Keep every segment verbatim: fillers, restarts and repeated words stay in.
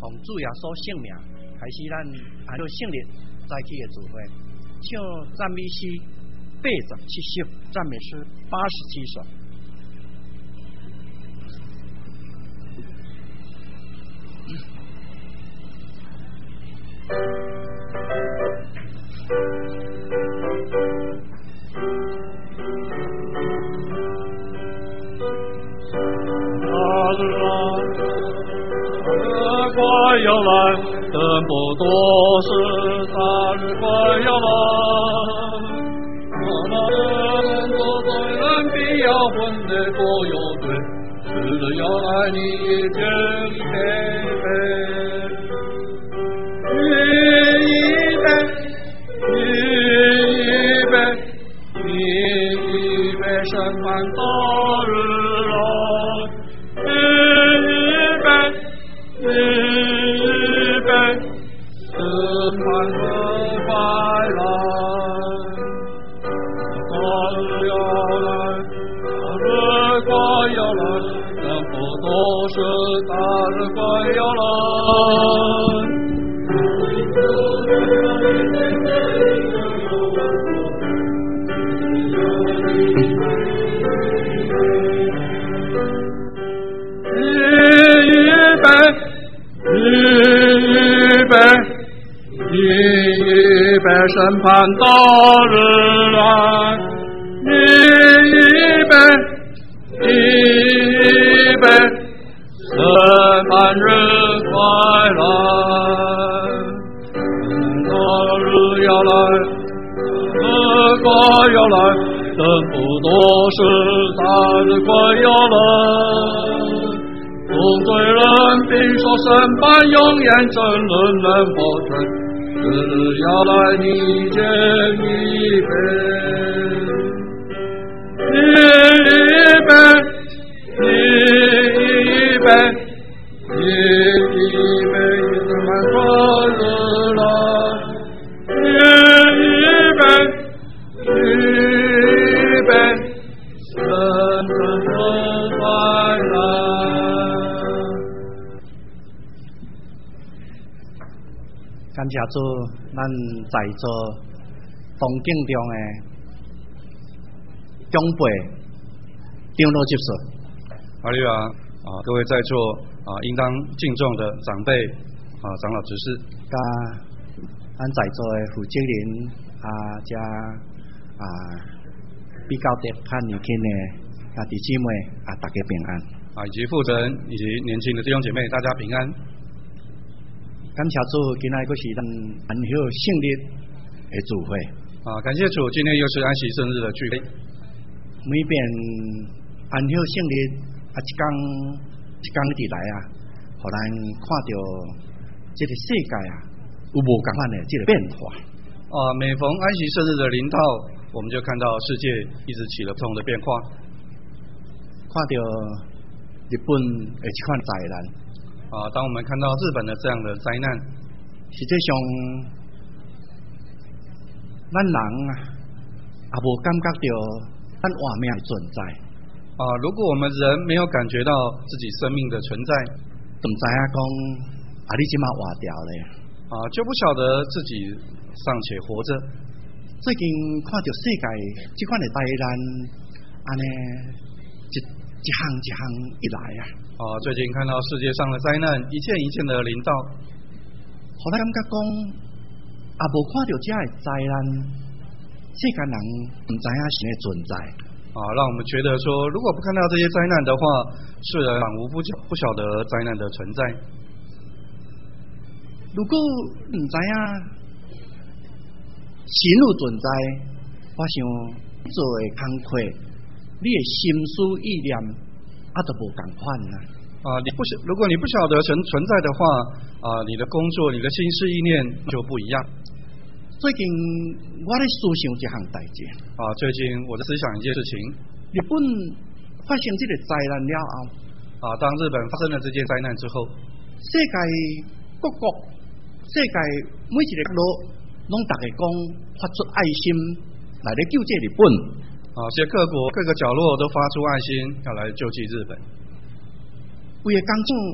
奉主耶稣圣名，开始咱按照圣日早起的聚会，唱赞美诗八十七首，赞美诗八十七首。 快要来，等不多时，大日快要来。我们做罪人必要混的多有罪，日子要来，你一天一杯，一杯，一杯，一杯，审判大日来，一杯。一杯，审判的快来，大日要来，大日快要来，等不多时，大日快要来。一杯。一杯，一杯，审判大日来，一杯，一杯，审判日快来，大日要来，日快要来，等不多时，大日快要来。无罪人必受审判，永远真人能保全。日要来，你见一杯，一杯，一杯，一杯，审判大日来，一杯，一杯，审判的快来。 感谢主，咱在座东敬中的长辈、长老执事， 哈利路亚啊！各位在座啊，应当敬重的长辈啊、长老执事， 加咱在座的负责人啊，加啊比较得较年轻的啊弟兄妹啊，大家平安啊，以及负责人以及年轻的弟兄姐妹，大家平安。 感谢主，今天又是咱安息圣日的聚会啊！感谢主，今天又是安息圣日的聚会。 每遍安息圣日啊，一天一天地来啊，互咱看到这个世界啊有无共款的这个变化啊！每逢安息圣日的临到，我们就看到世界一直起了不同的变化， 看到日本的这款灾难。 啊！当我们看到日本的这样的灾难， 实际上，咱人啊，也无感觉到咱活命的存在。 啊！如果我们人没有感觉到自己生命的存在， 怎知影讲啊？你即马活掉咧？ 啊，就不晓得自己尚且活着。 最近看到世界这款的灾难，安尼一一项一项一来啊！ 啊，最近看到世界上的灾难一件一件的临到， 互咱感觉讲，也无看到这的灾难，世间人唔知影是的存在。 啊，让我们觉得说，如果不看到这些灾难的话，世人仿佛不不晓得灾难的存在。 如果唔知影神有存在，我想做的工课，你的心思意念。啊，都无共款啦！ 啊，你不晓，如果你不晓得神存在的话，啊，你的工作、你的心思意念就不一样。 最近我在思想一项代志。 啊，最近我在思想一件事情。 日本发生这个灾难了后， 啊，当日本发生了这件灾难之后， 世界各国、世界每一个角落，拢大家讲发出爱心来咧救这日本。 啊，些各国各个角落都发出爱心，要来救济日本。 为了讲种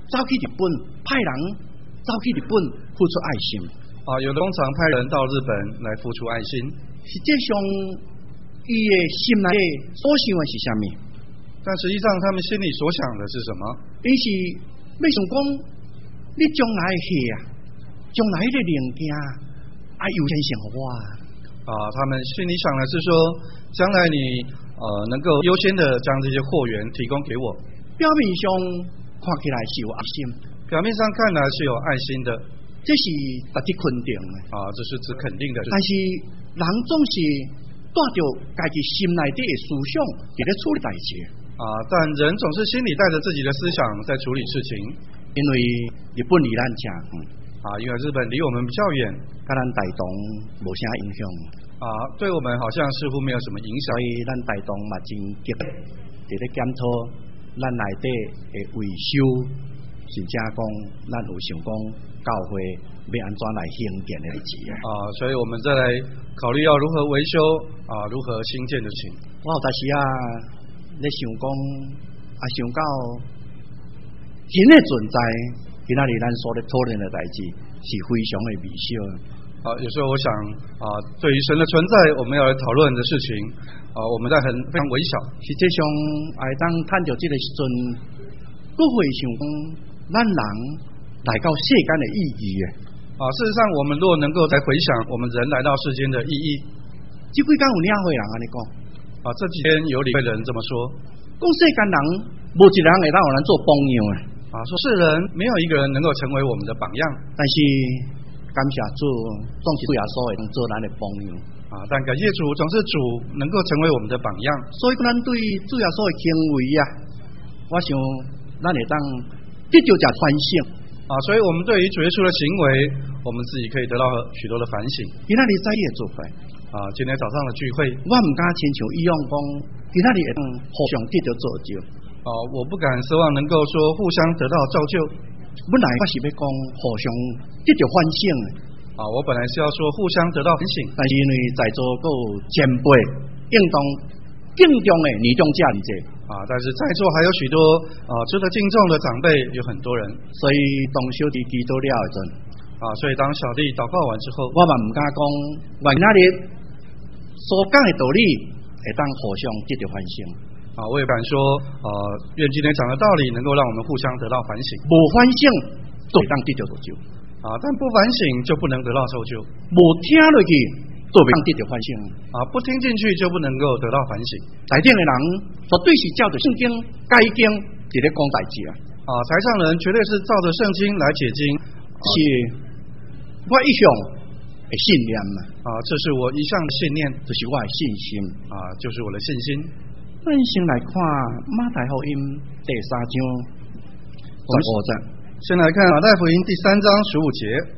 走去日本，派人走去日本付出爱心。 啊，有的工厂派人到日本来付出爱心。 实际上，伊的心内所想的是什么？ 但实际上，他们心里所想的是什么？ 伊是要想讲，你将来的戏啊，将来的零件啊，优先生活啊。 啊，他们心里想的是说，将来你呃能够优先的将这些货源提供给我。 表面上看起来是有爱心， 表面上看来是有爱心的， 这是值得肯定的。 啊，这是指肯定的。 但是人总是带着家己心内底的思想伫咧处理代志。 啊，但人总是心里带着自己的思想在处理事情。 因为日本离咱近， 啊，因为日本离我们比较远， 甲咱台东无啥影响。 啊，对我们好像似乎没有什么影响。 所以咱台东嘛真急，伫咧检讨咱内底的维修，甚至讲咱有想讲教会要安怎来兴建的代志啊。所以我们再来考虑要如何维修啊，如何兴建的事情。 我有当时啊，咧想讲啊，想到人的存在，今仔日咱所咧讨论的代志是非常的微小。 啊，有时候我想啊，对于神的存在，我们要来讨论的事情啊，我们在很非常微小。 实际上，爱当探究这个时阵，都会想讲，咱人来到世间的意义诶。 啊，事实上，我们如果能够来回想我们人来到世间的意义， 这几天有领会人安尼讲。 啊，这几天有领会人这么说， 讲世间人无一人会当有咱做榜样诶。 啊，说世人没有一个人能够成为我们的榜样， 但是感谢主，总是对耶稣会当做咱的榜样。 啊，但感谢主，总是主能够成为我们的榜样。 所以咱对主耶稣的行为啊，我想咱会当得到这反省。 啊，所以我们对于主耶稣的行为，我们自己可以得到许多的反省。 今仔日在地的做法， 啊，今天早上的聚会， 我唔敢亲像以往讲，今仔日会当互相得到造就。 啊，我不敢奢望能够说互相得到造就。 本来我是要讲互相得到反省的。 啊，我本来是要说互相得到反省， 但是因为在座各有前辈应当敬重的年长者理解。 啊，但是在座还有许多啊值得敬重的长辈，有很多人。 所以当小弟祈祷了的阵， 啊，所以当小弟祷告完之后， 我嘛唔敢讲，我那日所讲的道理会当互相得到反省。 啊，我也敢说，呃，愿今天讲的道理能够让我们互相得到反省。 无反省，就会当得到造就。 啊，但不反省就不能得到造就。 无听落去，就会当得到反省。 啊，不听进去就不能够得到反省。 台顶的人绝对是照着圣经、该经伫咧讲代志啊。 啊，台上人绝对是照着圣经来解经。 是，我一向的信念嘛。 啊，这是我一向的信念， 就是我的信心。 啊，就是我的信心。 咱先来看马太福音第三章十五节。 先来看马太福音第三章十五节。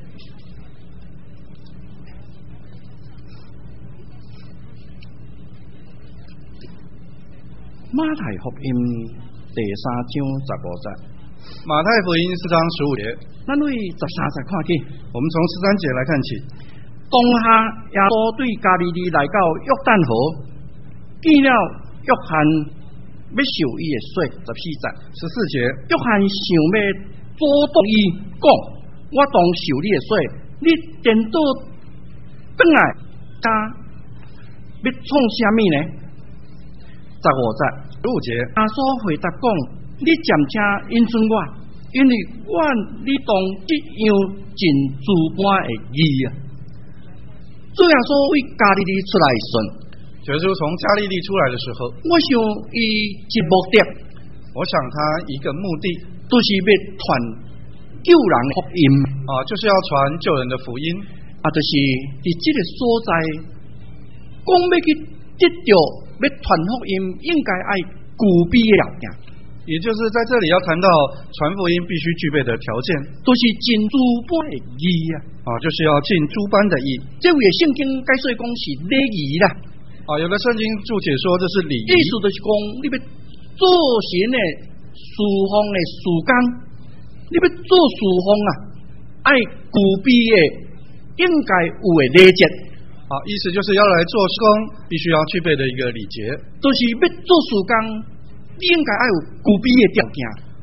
马太福音第三章十五节。 马太福音四章十五节。 咱为十三节看起。 我们从十三节来看起。 当下耶稣对加利利来到约旦河，见了约翰要受伊的水。十四节。 十四节。 约翰想要阻挡伊，讲：我当受你的水，你颠倒转来，他要创啥物呢？十五节。 十五节。 耶稣回答讲：你暂且引准我，因为我你当这样尽诸般的义啊。主耶稣为加利利出来时， 耶稣从加利利出来的时候， 我想伊一目的， 我想他一个目的， 就是要传救人的福音啊，就是要传救人的福音啊，就是伫这个所在，讲要去得到要传福音，应该爱具备的条件， 也就是在这里要谈到传福音必须具备的条件， 就是尽诸般的义啊， 啊，就是要尽诸般的义。 这位圣经解说讲是礼仪啦， 啊，有的圣经注解说这是礼仪， 意思就是讲你要做神的侍奉的事工，你要做侍奉啊，爱具备的应该有的礼节。 啊，意思就是要来做事工，必须要具备的一个礼节， 就是要做事工，你应该要有具备的条件。 啊，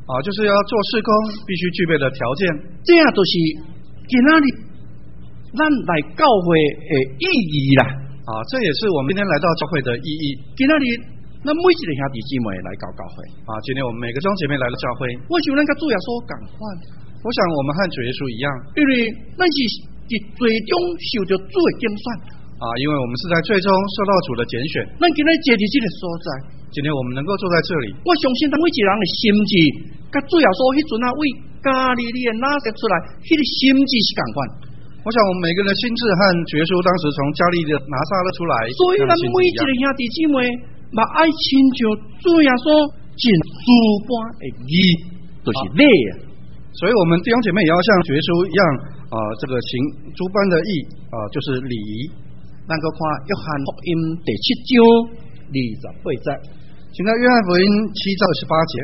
啊，就是要做事工必须具备的条件。 这样就是今仔日咱来教会的意义啦。 啊，这也是我们今天来到教会的意义。 今仔日咱每一个兄弟姊妹来到教会。 啊，今天我们每个弟兄姐妹来到教会。 我想咱跟主耶稣同款。 我想我们和主耶稣一样， 因为咱是在最终受到主的拣选。 啊，因为我们是在最终受到主的拣选。 咱今天坐伫这个所在， 今天我们能够坐在这里， 我相信咱每一个人的心智，甲主耶稣迄阵啊为加利利的拿撒勒出来，迄、那个心智是共款。 我想我们每个人的心智和主耶稣当时从加利利的拿撒勒出来， 所以咱每一个兄弟姊妹，嘛爱亲像主耶稣尽主般的义，就是礼啊。 所以我们弟兄姐妹也要像主耶稣一样啊、呃，这个行诸般的义啊、呃，就是礼仪。 咱个看约翰福音第七章二十八节， 请看约翰福音七章二十八节。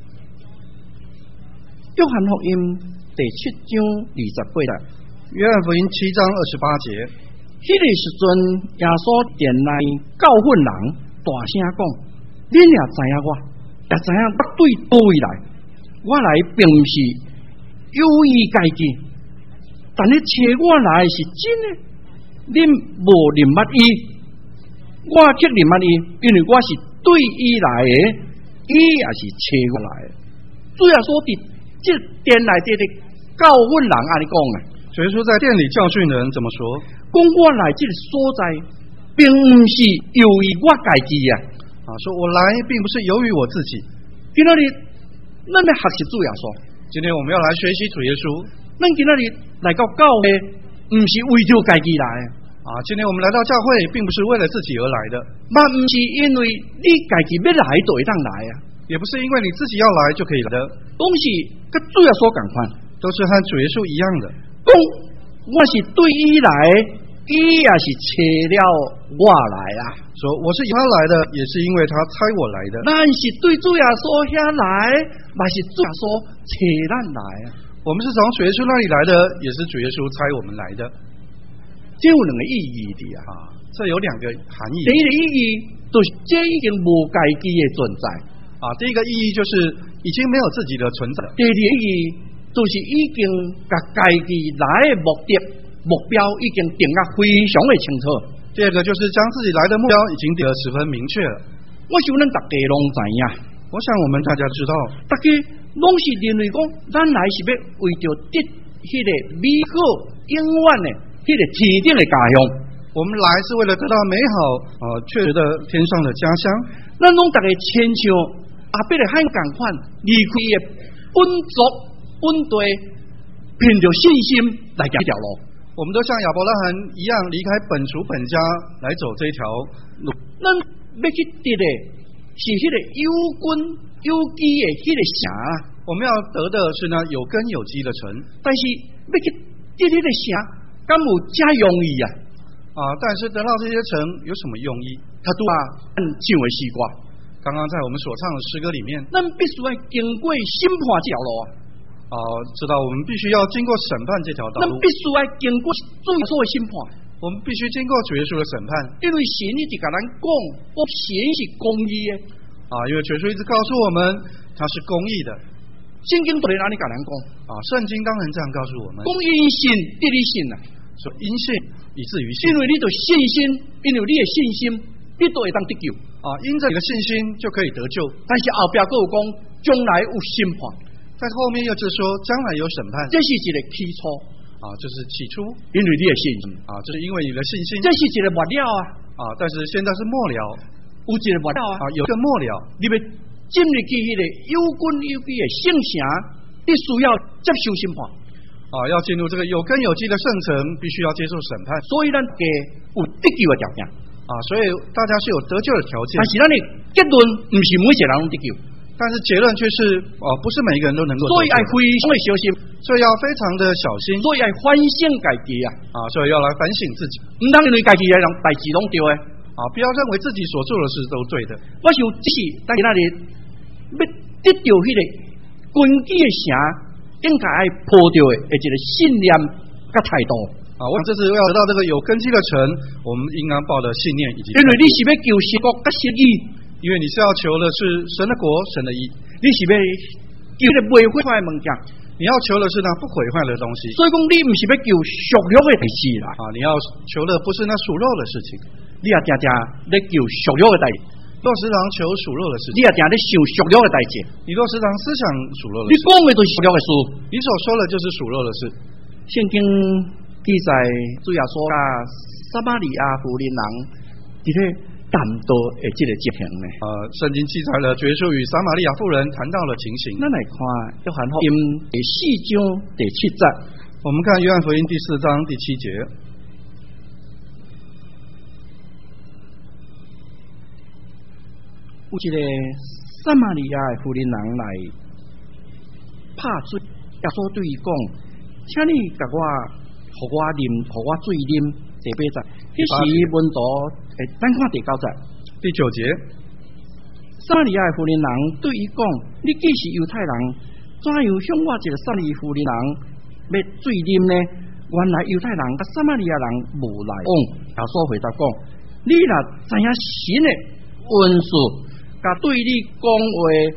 约翰福音第七章二十八节， 约翰福音七章二十八节。 迄个时阵，耶稣殿内教训人，大声讲：恁也知影我，也知影我对叨位来，我来并不是有意家己，但你找我来是真的。恁无认捌伊，我却认捌伊，因为我是对伊来的，伊也是找我来的。主要说伫这殿内底的教训人安尼讲啊， 所以说在店里教训人怎么说？ 讲我来这个所在，并不是由于我家己啊， 啊，说我来并不是由于我自己。 今仔日咱要学习主要说， 今天我们要来学习主耶稣。 咱今仔日来到教会。不是为着家己来啊！今天我们来到教会，并不是为了自己而来的， 嘛不是因为你家己要来就会当来啊， 也不是因为你自己要来就可以来的， 拢是跟主耶稣同款， 都是和主耶稣一样的。 讲我是对伊来，伊也是找了我来啊。 说我是以他来的，也是因为他差我来的。 咱是对主耶稣遐来，嘛是主耶稣找咱来啊。 我们是从主耶稣那里来的，也是主耶稣差我们来的。 这有两个意义的啊，这有两个含义。 第一个意义就是这已经无家己的存在啊，第一个意义就是已经没有自己的存在。 第二个意义就是已经把家己来的目的目标已经定得非常的清楚。 第二个就是将自己来的目标已经定得十分明确了。 我想咱大家拢知影， 我想我们大家知道， 大家拢是认为讲，咱来是要为着得迄个美好永远的迄个天顶的家乡。 我们来是为了得到美好呃确实的天上的家乡。 咱拢大家亲像阿伯的汉共款，离开的本族本地，凭着信心来行这条路。 我们都像亚伯拉罕一样，离开本族本家来走这一条路。 咱要去得的是迄个有根有基的迄个城， 我们要得的是呢有根有基的城。 但是要去得迄个城，敢有这容易啊？ 啊！但是得到这些城有什么用意？ 他都啊，按唱的诗歌， 刚刚在我们所唱的诗歌里面， 咱必须要经过审判这条路啊！ 啊，知道我们必须要经过审判这条道路， 咱必须要经过主耶稣的审判， 我们必须经过主耶稣的审判， 因为神一直跟咱讲，我神是公义的啊！因为主耶稣一直告诉我们，他是公义的。 圣经都在哪里跟咱讲啊？圣经当然这样告诉我们， 公因信得你信啊， 说因信以至于信， 因为你的信心，因为你的信心，你都会当得救啊！因着你的信心就可以得救。 但是后边还有讲，将来有审判， 在后面又就是说将来有审判， 这是一个起初啊，就是起初， 因为你的信心啊，这是因为你的信心， 这是一个末了啊啊！但是现在是末了， 有一个末了啊， 啊，有一个末了， 你们进入去迄个有根有基的圣城，你需要接受审判啊！要进入这个有根有基的圣城，必须要接受审判。 所以咱给有得救的条件啊，所以大家是有得救的条件。 但是咱的结论不是每一个人都得救， 但是结论却是哦、呃，不是每一个人都能够。 所以要非常的小心， 所以要非常的小心， 所以要反省家己啊！ 啊，所以要来反省自己， 唔当认为家己的人代志拢对的啊，不要认为自己所做的事都对的。 我想这是咱那里要得到迄个根基的城，应该爱抱着的一个信念甲态度啊！我这次要得到这个有根基的城，我们应当抱的信念以及， 因为你是要求神国甲神义， 因为你是要求的是神的国、神的义， 你是要求个袂毁坏的物件。 你要求的是那不毁坏的东西。 所以讲，你唔是要求属肉的代志啦。 啊，你要求的不是那属肉的事情， 你也常常在求属肉的代志。 若时常求属肉的事情， 你也常在想属肉的代志。 你若时常思想属肉的你事， 讲的都是属肉的事， 你所说的就是属肉的事。 圣经记载主耶稣甲撒玛利亚妇人人伫咧谈到的这个情形呢。 呃，圣经记载了耶稣与撒玛利亚妇人谈到了情形。 咱来看约翰福音第四章第七节， 我们看约翰福音第四章第七节。 有一个撒玛利亚的妇人人来拍水，耶稣对伊讲：“请你甲我，互我啉，互我水啉。”第八节，迄时门徒诶，咱看第九节。 第九节， 撒玛利亚的妇人人对伊讲：“你既是犹太人，怎样向我一个撒利妇人人要水啉呢？”原来犹太人甲撒玛利亚人无来往。耶稣回答讲：“你若知影神的恩赐，甲对你讲话，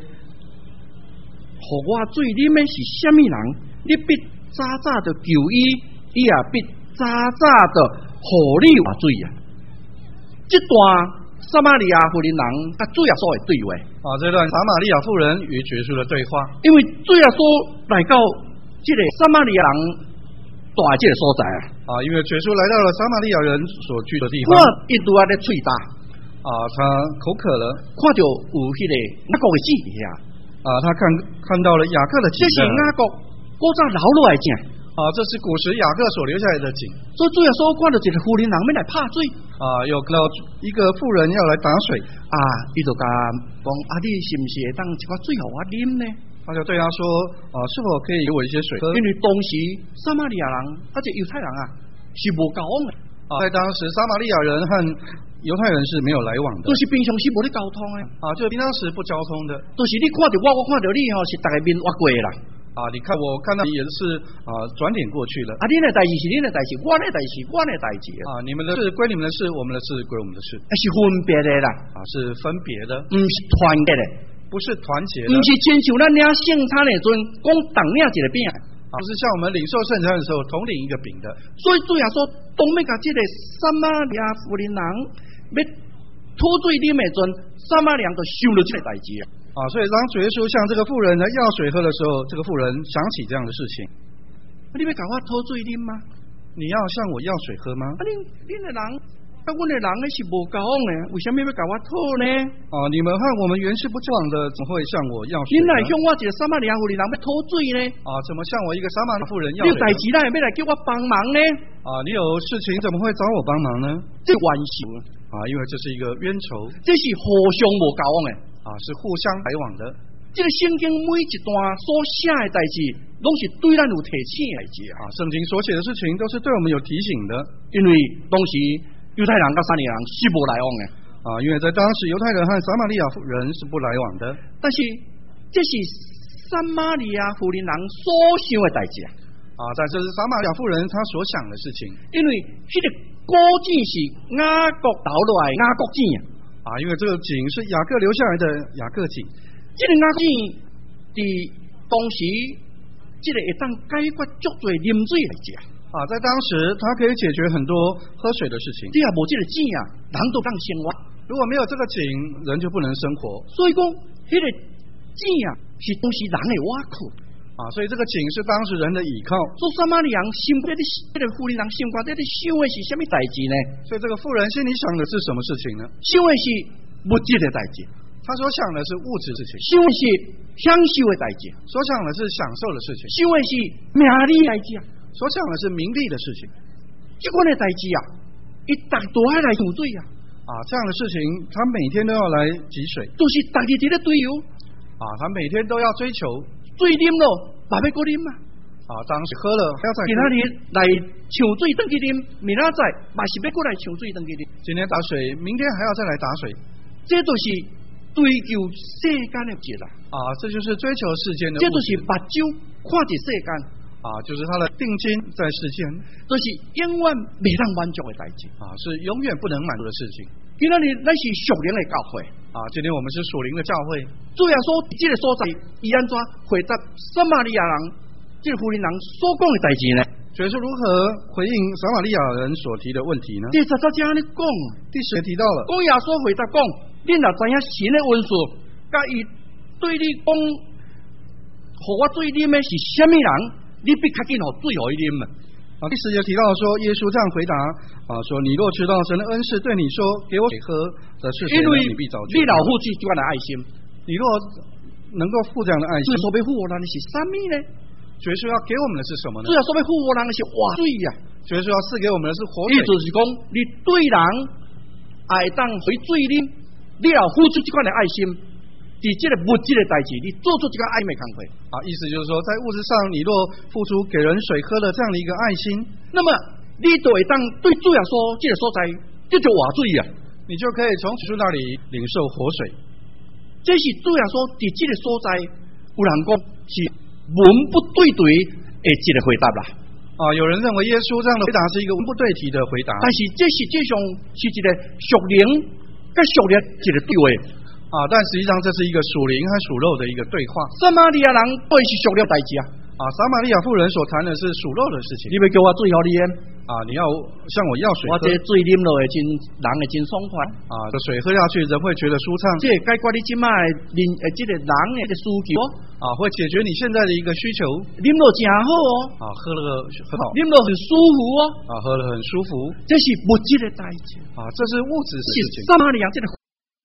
互我水啉的是虾米人？你必早早就求伊，伊也必早早就互你话水啊！”这段撒玛利亚妇人人甲主耶稣的对话啊，这段撒玛利亚妇人与耶稣的对话， 因为主耶稣来到这个撒玛利亚人住的这个所在啊， 啊，因为耶稣来到了撒玛利亚人所居的地方， 看伊拄啊咧喙焦啊，他口渴了， 看到有迄个雅各的井遐啊，他看看到了雅各的井， 这是雅各古早留落来井啊，这是古时雅各所留下来的井。 所以主耶稣看到一个妇人人要来拍水啊，有看到一个妇人要来打水啊，伊就甲讲啊，你是不是会当一块水互我啉呢？ 他就对他说啊，是否可以给我一些水喝？ 因为当时撒玛利亚人而且犹太人啊是无交往的啊，在当时撒玛利亚人和犹太人是没有来往的， 就是平常时无咧交通的啊，就平常时不交通的， 就是你看到我，我看到你吼，是大家面挖过啦。 啊，你看我看到也是啊，转脸过去了。 啊，你的代志是你的代志，我的代志是我的代志啊，你们的事归你们的事，我们的事归我们的事， 是分别的啦， 啊，是分别的， 不是团结的， 不是团结的， 不是亲像咱领圣餐的阵，讲同领一个饼。 不是像我们领受圣餐的时候同领一个饼的。 所以主耶稣当要甲这个撒玛利亚妇人人要吐水啉的阵，撒玛利亚就想到这个代志啊，所以当主耶稣向这个妇人来要水喝的时候，这个妇人想起这样的事情。 你要甲我吐水啉吗？ 你要向我要水喝吗？ 啊，你你的人。那阮的人呢是无交往的，为什么要甲我讨呢？ 哦，你们和我们原是不交往的，怎会向我要水？ 你来向我一个撒玛利亚妇人人要讨水呢？ 啊，怎么向我一个撒玛利亚妇人要水？ 你有代志来，要来叫我帮忙呢？ 啊，你有事情怎么会找我帮忙呢？ 这冤仇啊，因为这是一个冤仇， 这是互相无交往的啊，是互相来往的。 这个圣经每一段所写的代志，拢是对咱有提醒的代志啊。圣经所写的事情都是对我们有提醒的， 因为当时犹太人跟撒玛利亚人是无来往的啊，因为在当时犹太人和撒玛利亚人是不来往的。 但是这是撒玛利亚妇人人所想的代志啊，但这是撒玛利亚妇人她所想的事情。 因为这个古井是雅各留落来雅各井啊，因为这个井是雅各留下来的雅各井。 这个雅各井在当时，这个会当解决足多啉水的代志啊，在当时，它可以解决很多喝水的事情。 对啊，无这个井啊，人都当生活。 如果没有这个井，人就不能生活。 所以讲，这个井啊，是当时人的挖苦啊，所以这个井是当时人的倚靠。 所以撒玛利亚人心这个这个妇人人心肝，这个想的是什么代志呢？ 所以这个妇人心里想的是什么事情呢？ 想的是物质的代志， 他所想的是物质事情； 想的是享受的代志， 所想的是享受的事情； 想的是名利的代志啊。 所想的是名利的事情， 这款的代志啊，一大都爱来抢水啊！ 啊，这样的事情，他每天都要来汲水， 都是大家在咧追游啊，他每天都要追求， 水啉咯，还要过啉嘛！ 啊，当时喝了还要再其他日来抢水登去啉，明仔载嘛是要过来抢水登去啉。 今天打水，明天还要再来打水， 这都是追求世间的节啦！ 啊，这就是追求世间的， 这都是目睭看着世间。 啊，就是他的定睛在世间， 都是永远未能满足的代志啊，是永远不能满足的事情。 今仔日咱是属灵的教会啊，今天我们是属灵的教会。 主耶稣这个所在，伊安怎回答撒玛利亚人这个妇人人所讲的代志呢？ 主耶稣如何回应撒玛利亚人所提的问题呢？ 第十三节安尼讲， 第十节提到了， 讲耶稣回答讲：恁若知影神的恩赐，甲伊对你讲，互我水啉的是虾米人，你必较紧互水互伊啉啊！ 啊，第十节提到说，耶稣这样回答啊，说你若知道神的恩是对你说给我水喝的是谁，你必早知道。 你老付出这样的爱心， 你若能够付这样的爱心， 所要付我人的是什么呢？ 主耶稣要给我们的是什么呢？ 主耶稣要付我人的是活水呀！ 主耶稣要赐给我们的是活水。 意思是讲，你对人爱当回水啉，你要付出这款的爱心。在这个物质的代志，你做出这个爱的工课啊，意思就是说，在物质上，你若付出给人水喝的这样的一个爱心， 那么你就会当对主耶稣这个所在，这就活水啊， 你就可以从主那里领受活水。 这是主耶稣在这个所在，有人讲是文不对题的一个回答啦。 啊，有人认为耶稣这样的回答是一个文不对题的回答， 但是这实际上是一个属灵跟属灵一个对话。 啊，但实际上这是一个属灵和属肉的一个对话。 撒玛利亚人对是属灵代志啊， 啊，撒玛利亚妇人所谈的是属肉的事情。 你要叫我水互你啉啊，你要向我要水喝， 我这水啉落会真人会真爽快啊，这水喝下去人会觉得舒畅。 这解决你即摆人诶，这个人诶的需求啊，会解决你现在的一个需求。 啉落真好哦， 啊，喝了很好， 啉落很舒服哦， 啊，喝了很舒服。 这是物质的代志啊，这是物质的事情。 撒玛利亚这个。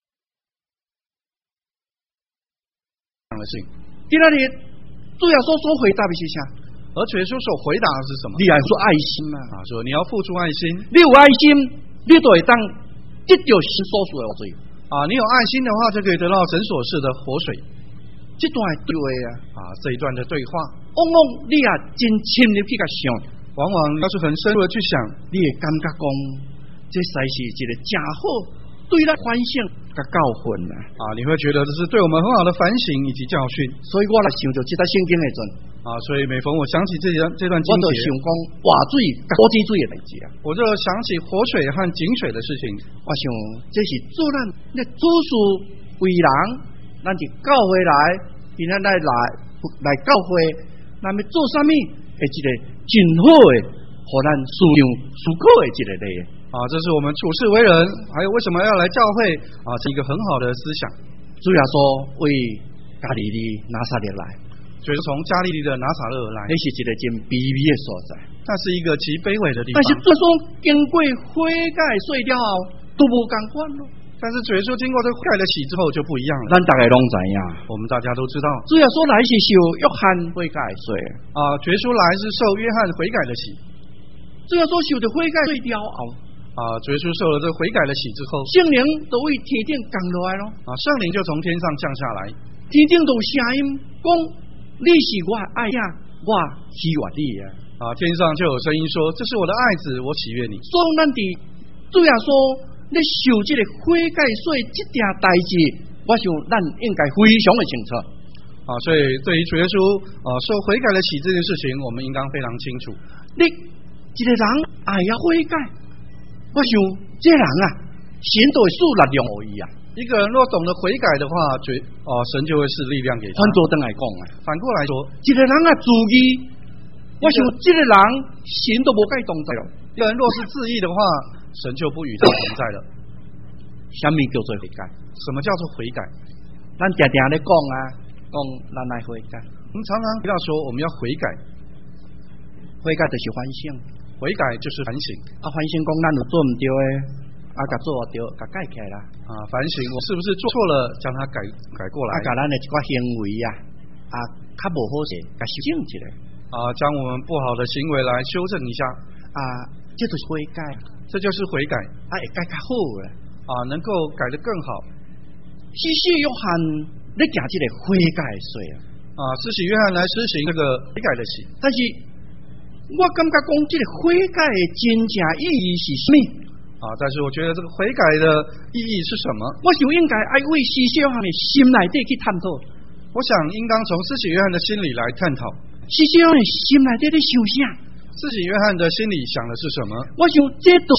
今仔日主耶稣所回答的是啥？ 而主耶稣所回答的是什么？ 你要说爱心嘛， 啊，说你要付出爱心， 你有爱心，你就会当得到神所赐的活水。 啊，你有爱心的话，就可以得到神所赐的活水。 这段对话啊， 啊，这一段的对话， 往往你也真深入去甲想， 往往要是很深入的去想， 你会感觉讲，这才是一个真好对咱反省甲教训啊！ 啊，你会觉得这是对我们很好的反省以及教训。 所以我来想到这段圣经的阵， 啊，所以每逢我想起这段这段经节， 我就想讲活水、活井水的代志啊， 我就想起活水和井水的事情。 我想这是做咱的主事为人，咱就教会来，今仔来来来教会，咱要做啥物？会一个真好的，互咱思想思考的一个例。 啊，这是我们处事为人，还有为什么要来教会啊，是一个很好的思想。 主耶稣为加利利拿撒勒来， 所以从加利利的拿撒勒而来， 那是一个真卑微的所在， 那是一个极卑微的地方。 但是这种经过悔改碎了后，都无共款咯。 但是主耶稣经过这悔改的洗之后就不一样了。 咱大家拢知影， 我们大家都知道， 主耶稣来是受约翰悔改水啊，主耶稣来是受约翰悔改的洗。 主耶稣受的悔改碎了后。 啊，主耶稣受了这悔改的洗之后， 圣灵就为天顶降落来咯。 啊，圣灵就从天上降下来， 天顶就有声音讲：你是我爱呀，我喜悦你啊！ 啊，天上就有声音说：这是我的爱子，我喜悦你。 所以咱伫主耶稣你受这个悔改水这件代志，我想咱应该非常的清楚。 啊，所以对于主耶稣啊受悔改的洗这件事情，我们应当非常清楚。 你一个人爱呀悔改。我想这人啊，神就会赐力量给伊啊。 一个人若懂得悔改的话，绝哦，神就会赐力量给他。 反做登来讲啊， 反过来说， 一个人啊自义，我想这个人神都无该同在了。 一个人若是自义的话，神就不与他同在了。 什么叫做悔改？ 什么叫做悔改？ 咱常常咧讲啊，讲咱来悔改。 我们常常提到说，我们要悔改， 悔改就是反省。 悔改就是反省啊，反省讲咱有做唔对诶，啊，甲做对，甲改起来啦。 啊，反省我是不是做错了，将它改改过来。 啊，甲咱诶一寡行为啊，啊，较无好势，甲修正起来。啊， 将我们不好的行为来修正一下。 啊，这就是悔改， 这就是悔改。 啊，会改较好诶。 啊，能够改得更好。 施洗约翰咧行这个悔改水啊。 啊，施洗约翰来施行这个悔改的洗， 但是。我感觉讲，这个悔改的真正意义是什么？ 啊，但是我觉得这个悔改的意义是什么？ 我想应该爱为施洗约翰的心内底去探讨。 我想应当从施洗约翰的心里来探讨。 施洗约翰的心内底咧想啥？ 施洗约翰的心里想的是什么？ 我想这都是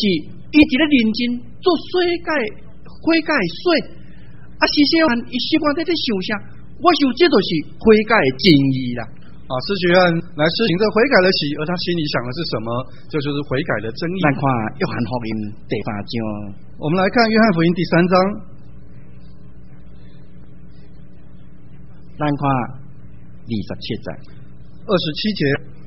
伊一个认真做水解火解水，啊，施洗约翰伊习惯在在想啥？我想这就是火解的真意啦。 啊，施洗约翰来施行这悔改的洗，而他心里想的是什么？这就是悔改的真意。 咱看约翰福音第三章， 我们来看约翰福音第三章， 咱看二十七节， 二十七节。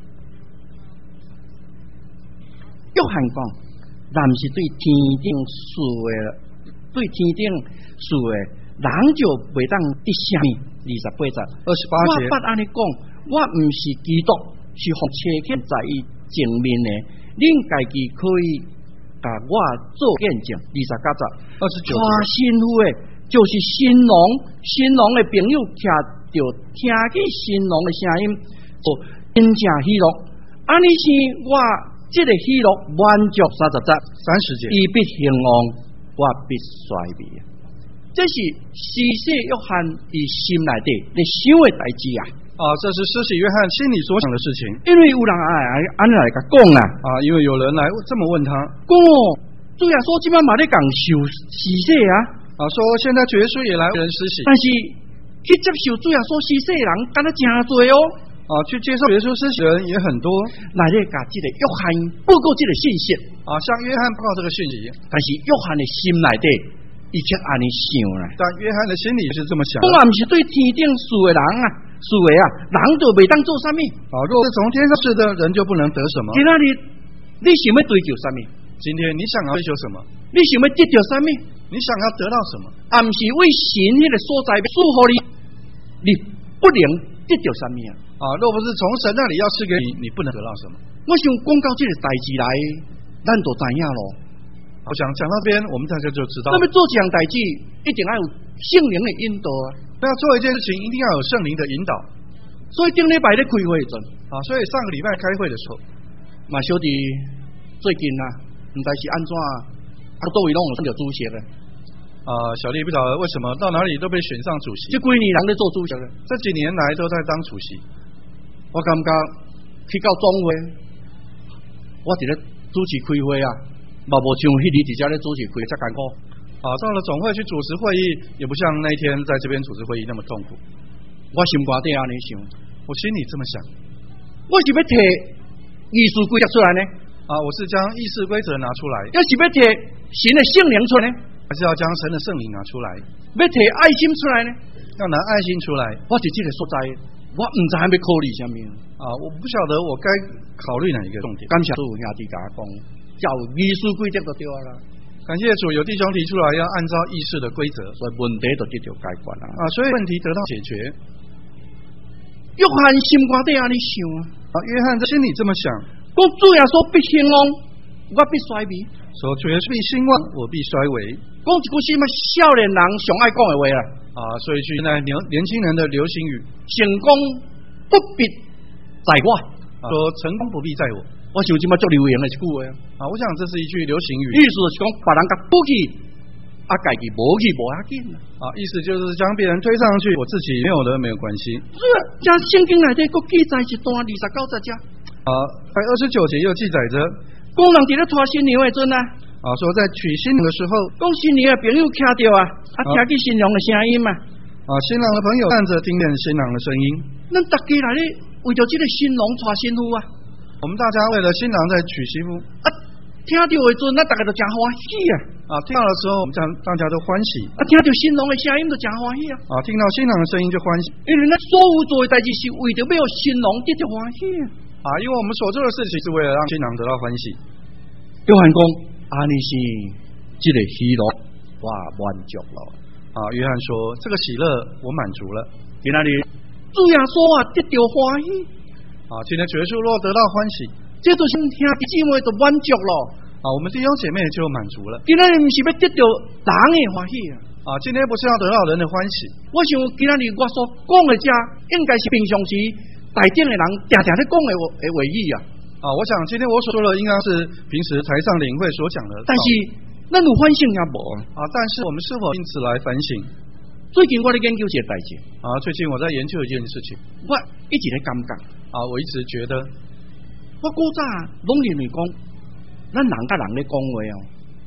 约翰讲，咱是对天顶事的，对天顶事的，人就袂当得什么？二十八节， 二十八节。 我捌安尼讲。我唔是基督，是互切刻在伊前面的。恁家己可以甲我做见证。二十九节， 二十九。传新妇的，就是新郎，新郎的朋友徛着听见新郎的声音，就真正喜乐。安尼是我这个喜乐满足三十节， 三十节。 伊必兴旺，我必衰微。这是施洗约翰伊心内底咧想的代志啊。 啊，这是施洗约翰心里所想的事情。 因为有人来安尼来甲讲啦， 啊，因为有人来这么问他， 讲主耶稣即摆嘛咧讲受施洗啊， 啊，说现在主耶稣也来为人施洗， 但是去接受主耶稣施洗的人敢若真多哦， 啊，去接受耶稣施洗的人也很多， 来咧甲即个约翰报告即个信息， 啊，向约翰报告这个讯息， 但是约翰的心内底已经安尼想啦， 但约翰的心里是这么想， 我嘛毋是对天顶事的人啊。是为啊，人就袂当做啥物。 啊，若是从天上世的人就不能得什么。 今仔日你想要追求啥物？ 今天你想要追求什么？ 你想要得到啥物？ 你想要得到什么？ 啊，毋是为神迄个所在祝福你，你不能得到啥物啊？ 啊，若不是从神那里要赐给你，你不能得到什么。 我想讲到这个代志来，咱就知影咯。 我想讲到这边，我们大家就知道。 那么做这样代志，一定要有圣灵的引导啊。 要做一件事情，一定要有圣灵的引导。 所以顶礼拜咧开会阵啊，所以上个礼拜开会的时候， 嘛小弟最近啊，唔知是安怎啊，啊都位拢有选到主席咧。 啊，小弟不晓得为什么到哪里都被选上主席。 这几年人咧做主席咧， 这几年来都在当主席。 我感觉去到总会，我伫咧主持开会啊，嘛无像迄日直接咧主持开遮艰苦。 啊，到了总会去主持会议，也不像那一天在这边主持会议那么痛苦。 我心肝底安尼想， 我心里这么想， 我是要摕议事规则出来呢？ 啊，我是将议事规则拿出来， 要是要摕神的圣灵出来呢？ 还是要将神的圣灵拿出来？ 要摕爱心出来呢？ 要拿爱心出来。 我是这个所在，我唔知还要考虑什么啊，我不晓得我该考虑哪一个重点。 感谢主兄弟甲我讲，照议事规则就对啦。 感谢主，有弟兄提出来要按照议事的规则， 所以问题就得到解决啦。 啊，所以问题得到解决。 约翰心肝底安尼想啊，约翰在心里这么想， 讲主耶稣必兴旺，我必衰微。 说主耶稣必兴旺，我必衰微。 讲一句什么少年人上爱讲的话啦。 啊，说一句现在年年轻人的流行语： 成功不必在我。 说成功不必在我。 我想即马足流行的一句话啊，我想这是一句流行语， 意思是讲别人甲补起，啊，家己无去无要紧啊，意思就是将别人推上去，我自己没有的没有关系。 是啊，将圣经内底佫记载一段二十九节只啊，在二十九节又记载着， 讲人伫咧拖新娘的阵啊， 啊，说在娶新娘的时候， 讲新娘的朋友听到啊，啊，听见新娘的声音嘛， 啊，新郎的朋友站着听见新郎的声音， 咱大家来咧为着这个新郎娶新妇啊。 我们大家为了新郎在娶媳妇啊，听到的阵，那大家都真欢喜啊！ 啊，听到的时候，我们大大家都欢喜啊，听到新郎的声音就真欢喜啊！ 啊，听到新郎的声音就欢喜， 因为咱所有做的代志是为着要新郎得到欢喜啊！ 啊，因为我们所做的事情是为了让新郎得到欢喜。 约翰讲，安尼是这个喜乐，我满足了。 啊，约翰说，这个喜乐我满足了。 在那里，主耶稣啊得到欢喜。 啊，今天主耶稣若得到欢喜， 这就是兄弟姊妹就满足了。 啊，我们弟兄姐妹就满足了。 今天不是要得到人的欢喜啊！ 啊，今天不是要得到人的欢喜。 我想今天我所讲的这，应该是平常时台顶的人常常咧讲的的话语啊。 啊，我想今天我所说的应该是平时台上领会所讲的。 但是咱有反省也无啊？但是我们是否因此来反省？ 最近我在研究一个代志啊，最近我在研究一件事情， 我一直咧感觉啊，我一直觉得， 我古早拢认为讲，咱人甲人咧讲话哦，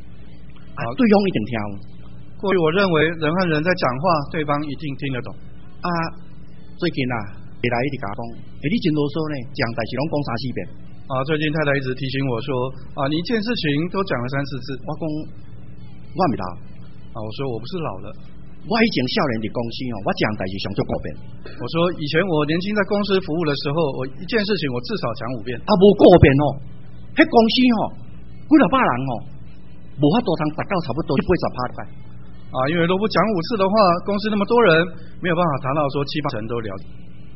啊，对方一定听。 过去我认为人和人在讲话，对方一定听得懂。 啊，最近啊，回来一直讲，哎，你真啰嗦呢，讲代志拢讲三四遍。 啊，最近太太一直提醒我说，啊，你一件事情都讲了三四次。 我讲，我唔老。 啊，我说我不是老了。 我以前少年伫公司哦，我讲代志上足五遍。 我说以前我年轻在公司服务的时候，我一件事情我至少讲五遍。 啊，无五遍哦，迄公司哦，几六百人哦，无法度通达到差不多八十趴块。 啊，因为如果讲五次的话，公司那么多人，没有办法谈到说七八成都了解。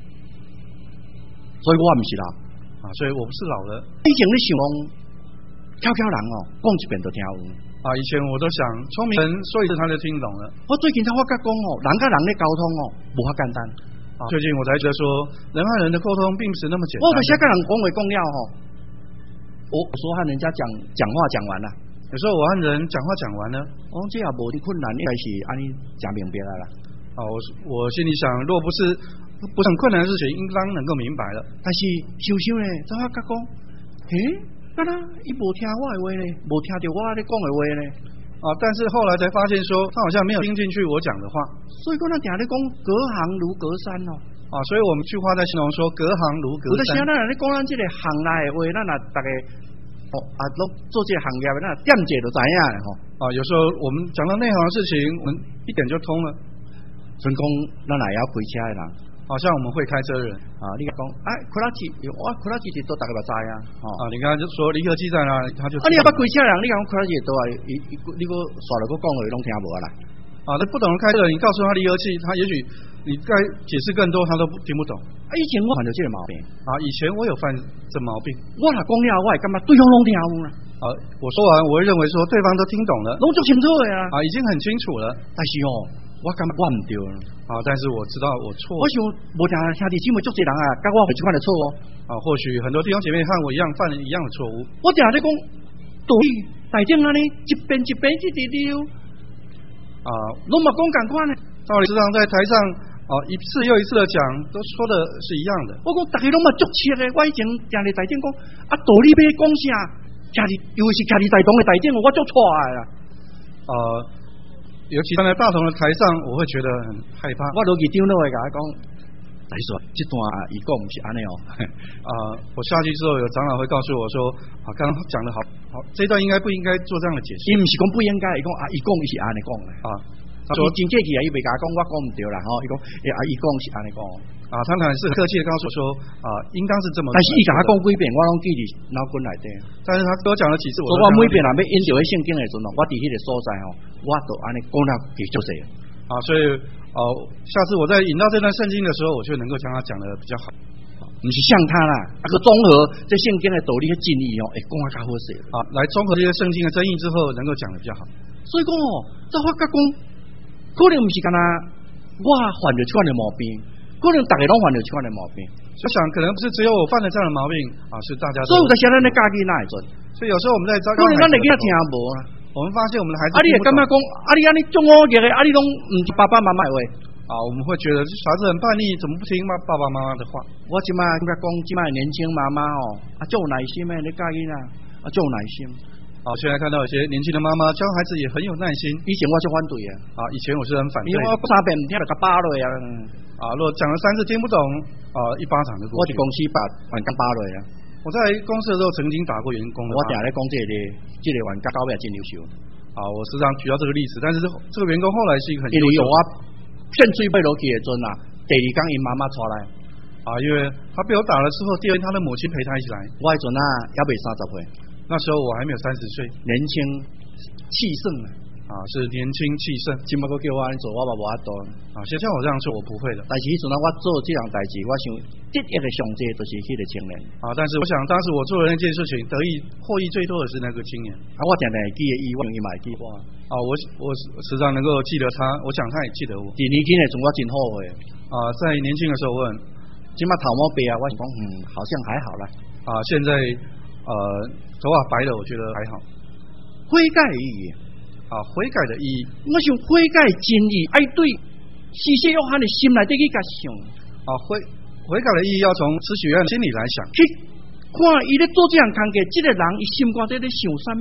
所以我唔是老啊，所以我不是老了。 以前你想讲，悄悄人哦，讲一遍就听有。 啊，以前我都想聪明人说一次他就听懂了。 我最近才发觉讲哦，人跟人的沟通哦，无遐简单。 啊，最近我才觉得说，人和人的沟通并不是那么简单。 我有些跟人讲话讲了吼，我说和人家讲讲话讲完了， 有时候我和人讲话讲完了， 哦，这也无啲困难，应该是安尼讲明白了啦。 啊，我我心里想，若不是不是很困难的事情，应当能够明白了。 但是想想呢，才发觉讲，嘿。干啦，伊无听我的话呢，无听到我咧讲的话呢。 啊，但是后来才发现说，他好像没有听进去我讲的话。 所以讲，咱定咧讲隔行如隔山哦。 啊，所以我们句话在形容说，隔行如隔山。 有的时候咱咧讲咱这个行内的话，咱啊大家哦啊，拢做这个行业的，咱点解就知影的吼。 啊，有时候我们讲到内行的事情，我们一点就通了。 所以讲，咱也要开车的人。 好像我们会开车的人啊，你讲哎，库拉奇，我库拉奇都大概知啊。 啊，你刚才就说离合器在哪，他就啊，你要不开车人，你讲库拉奇都啊，伊伊你个刷了个讲话拢听无啦。 啊，那不懂得开车的人，你告诉他离合器，他也许你该解释更多，他都听不懂。 啊，以前我犯着这个毛病。 啊，以前我有犯这毛病。 我若讲了，我会感觉对方拢听有啦。 啊，我说完，我会认为说对方都听懂了， 拢足清楚的啊。 啊，已经很清楚了。 但是哦，我感觉我唔对。 啊，但是我知道我错。 我想无听兄弟姊妹足侪人啊，甲我有这款的错哦。 啊，或许很多弟兄姐妹和我一样犯了一样的错误。 我定在讲道理，大正安尼一遍一遍一直溜。 啊， 拢嘛讲共款呢。 道理时常在台上啊一次又一次的讲，都说的是一样的。 我讲大家拢嘛足切的，我以前定在大正讲啊道理要讲啥，徛伫尤其是徛伫大同的大正，我足错的啦。 啊。尤其站在大同的台上，我会觉得很害怕。 我都去张老会甲他讲，大叔，这段伊讲不是安尼哦。 啊，我下去之后，有长老会告诉我说，啊，刚刚讲的好，好，这段应该不应该做这样的解释？ 伊不是讲不应该，伊讲啊，伊讲伊是安尼讲的。啊，他说真客气啊，伊袂甲我讲，我讲唔对啦，吼，伊讲，诶啊，伊讲是安尼讲。啊， 他还是很客气的告诉我说，啊，应当是这么。 但是伊甲我讲几遍，我拢记伫脑筋内底。 但是他多讲了几次，我。 所以我每遍啊，要引导迄圣经的时阵，我伫迄个所在吼，我都安尼讲了几足济。 啊，所以哦，下次我在引到这段圣经的时候，我就能够将它讲得比较好。 不是像他啦，那个综合这圣经的道理和真理哦，会讲啊较好势。 啊，来综合这些圣经的真意之后，能够讲得比较好。 所以讲哦，这发觉讲，可能不是干呐，我犯着这款的毛病。可能大家拢犯了这款的毛病， 我想可能不是只有我犯了这样的毛病啊，是大家。 所以有在想咱咧教囡仔的阵， 所以有时候我们在教。 可能咱的囡仔听无啊， 我们发现我们的孩子。 啊，你也感觉讲，啊，你安尼中恶业的，啊，你拢唔是爸爸妈妈的话， 啊，我们会觉得这小孩子很叛逆，怎么不听妈爸爸妈妈的话？ 我即摆感觉讲，即摆年轻妈妈哦，啊，足有耐心的咧教囡仔，啊，足有耐心。 啊，现在看到有些年轻的妈妈教孩子也很有耐心。 以前我是反对的， 啊，以前我是很反对。 因为我三遍唔听就甲巴落啊。 啊，如果讲了三次听不懂，啊，一巴掌就过去。 我伫公司把员工巴落啊。 我在公司的时候曾经打过员工的。 我定咧讲这个，这个员工到尾真优秀。 啊，我时常举到这个例子，但是这这个员工后来是一个很因为我顺水背落去的阵啊，第二天因妈妈出来。 啊，因为他被我打了之后，第二天他的母亲陪他一起来。 我迄阵啊，还未三十岁， 那时候我还没有三十岁， 年轻气盛啊，是年轻气盛。 今麦个叫我安尼做，我嘛无法度啊。现在我这样做，我不会的。 但是迄阵啊，我做这样代志，我想得益的上济就是迄个青年啊。但是我想，当时我做的那件事情，得益获益最多的是那个青年啊。我常常会记得伊，我伊嘛会记我啊。我我时常能够记得他，我想他也记得我。 伫年轻的时阵，我真后悔啊。在年轻的时候，我很今麦头毛白啊，我想讲嗯，好像还好啦啊。现在呃，头发白了，我觉得还好。 悔改的意义啊，悔改的意义， 我想悔改真意爱对施洗约翰的心内底去甲想啊，悔悔改的意义要从施洗约翰心里来想， 去看伊咧做这样工作，这个人伊心肝底咧想啥物，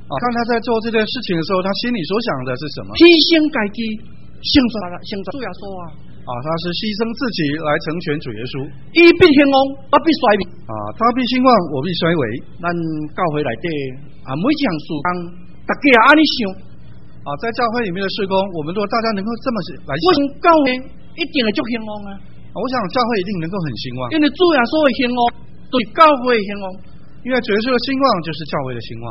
啊，看他在做这件事情的时候，他心里所想的是什么？ 牺牲家己，成全成全主耶稣啊！ 啊，他是牺牲自己来成全主耶稣。 伊必兴旺，我必衰微。 啊，他必兴旺，我必衰微。 咱教会内底啊，每一项事工，大家也安尼想。 啊，在教会里面的事工，我们如果大家能够这么来想， 我想教会一定会足兴旺啊！ 啊，我想教会一定能够很兴旺， 因为主耶稣的兴旺，对教会的兴旺。 因为主耶稣的兴旺就是教会的兴旺。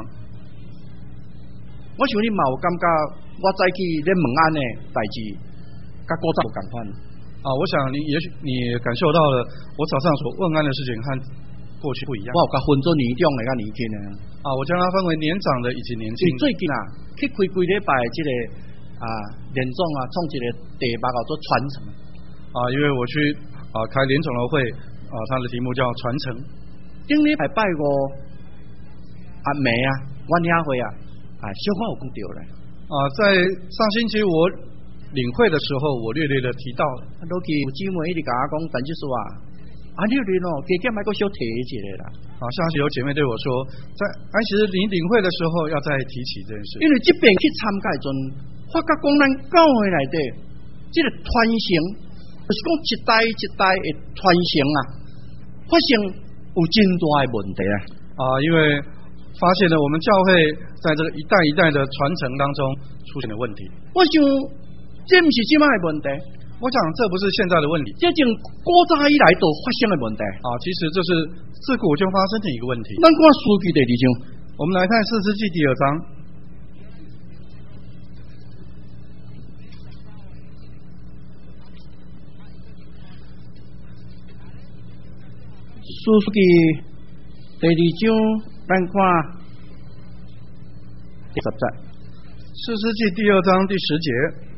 我想你嘛有感觉，我早起咧问安的代志，甲古早有共款。 啊，我想你也许你感受到了我早上所问安的事情和过去不一样。 我有甲分做年长的甲年轻的。 啊，我将它分为年长的以及年轻。 最近啊，去开几礼拜这个啊联总啊，创一个题目叫做传承。 啊，因为我去啊开联总的会啊，它的题目叫传承。 顶礼拜拜五阿妹啊，我领会啊，啊小可有讲到咧。 啊，在上星期我领会的时候，我略略的提到了。 落去有姊妹一直甲我讲，陈教授啊，啊你哋咯，加减买个小提一下啦。 啊，上次有姐妹对我说，在安息日领领会的时候，要再提起这件事。 因为这边去参加阵，发觉讲咱教会内底，这个传承，就是讲一代一代的传承啊，发生有真大的问题啊！ 啊，因为发现了我们教会在这个一代一代的传承当中出现了问题。 我想这不是即摆的问题， 我想这不是现在的问题， 这从古早以来都发生的问题啊。其实这是自古就发生的一个问题。 咱看书记第二章， 我们来看士师记第二章。 士师记第二章，咱看第十节。 士师记第二章第十节。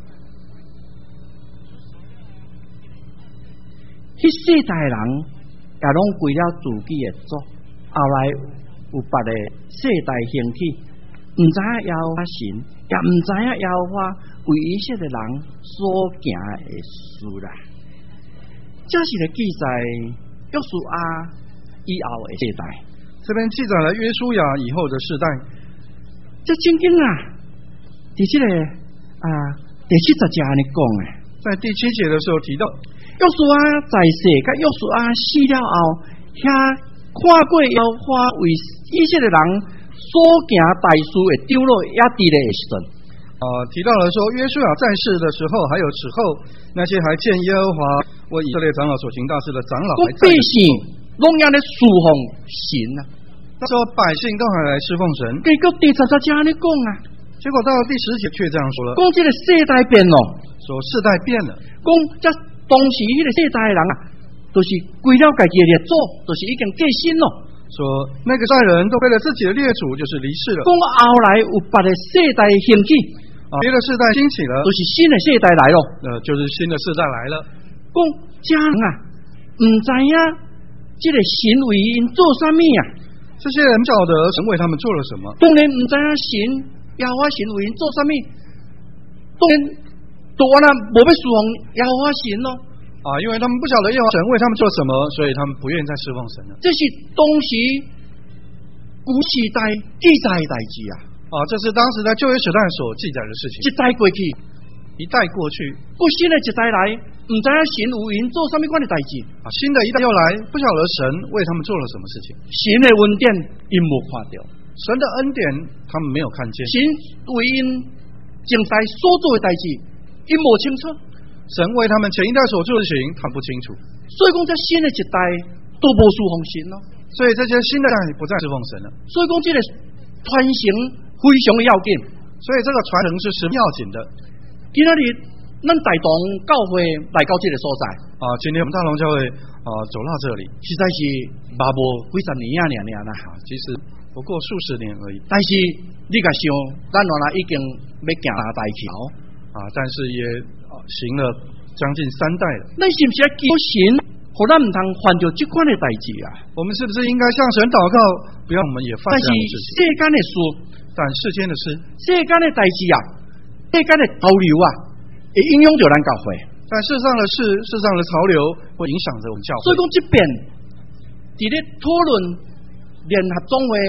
迄世代人也拢归了自己的主，后来有别个世代兴起，毋知影耶和华神，也毋知影耶和华为以色列人所行的事啦。这是咧记载约书亚以后的世代， 这边记载了约书亚以后的世代。 这圣经啊，伫这个啊第七十节安尼讲诶， 在第七节的时候提到。 约书亚在世，甲约书亚死了后，遐看过耶和华为以色列人所行大事的长老也伫咧时阵。 啊，提到了说约书亚在世的时候，还有此后那些还见耶和华为以色列长老所行大事的长老还在。 百姓拢也咧侍奉神啊， 那时候百姓都还来侍奉神。 结果第十三节安尼讲啊， 结果到了第十节却这样说了， 讲这个世代变了， 说世代变了， 讲这。当时迄个世代的人啊，都、就是归了家己的列祖，都、就是已经过身咯。 说那个代人都为了自己的列祖，就是离世了。 讲后来有别的世代兴起， 啊，别的世代兴起了， 都、就是新的世代来咯。 呃，就是新的世代来了。 讲家人啊，唔知影这个神为因做啥物啊？ 这些人不晓得神为他们做了什么。 当然唔知影神耶和华神为因做啥物，当然。都完了，无要侍奉耶和华神咯。 啊，因为他们不晓得耶和华神为他们做什么，所以他们不愿意再侍奉神了。 这是当时古时代记载的代志啊。 啊，这是当时在旧约时代所记载的事情。 一代过去， 一代过去， 过新的一代来，唔知影神有因做什么款的代志。 啊，新的一代又来，不晓得神为他们做了什么事情。 神的恩典因无看到， 神的恩典他们没有看见。 神为因正在所做的代志。因无清楚， 神为他们前一代所做的事情，他不清楚。 所以讲，这新的一代都无侍奉神咯。 所以这些新的代不再侍奉神了。 所以讲，这个传承非常的要紧。 所以这个传承是十分要紧的。 今天日，咱大同教会来到这个所在啊，今天我们大同教会啊走到这里， 实在是嘛无几十年啊，年年啦。 其实不过数十年而已。 但是你甲想，咱原来已经要行大桥。 啊，但是也行了将近三代了。 那是不是要求神，互咱唔通犯着这款的代志啊？ 我们是不是应该向神祷告，不要我们也犯这样的事情？ 但是世间的事， 但世间的事， 世间的代志啊，世间的潮流啊，会影响着咱教会。 但世上的事，世上的潮流会影响着我们教会。 所以讲，这边伫咧讨论联合总会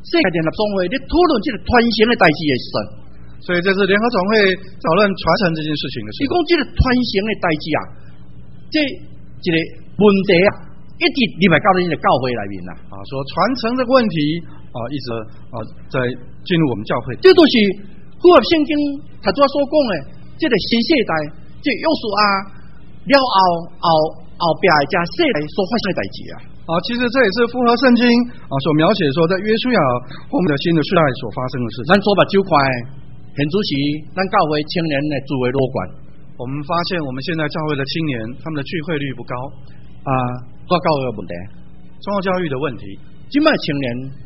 世界联合总会咧讨论这个传承的代志的时阵， 所以这是联合总会讨论传承这件事情的时候。 伊讲这个传承的代志啊，这一个问题啊，一直入来到你的教会里面啦。 啊，说传承这个问题啊，一直啊在进入我们教会。 这都是符合圣经他主所讲的，这个新世代，这约书亚了后后后壁的这世代所发生的代志啊。 啊，其实这也是符合圣经啊所描写说，在约书亚后面的新的世代所发生的事情。 咱所目睭看的，现主时咱教会青年的聚会落管， 我们发现我们现在教会的青年他们的聚会率不高啊，多教育的问题， 宗教教育的问题。 今麦青年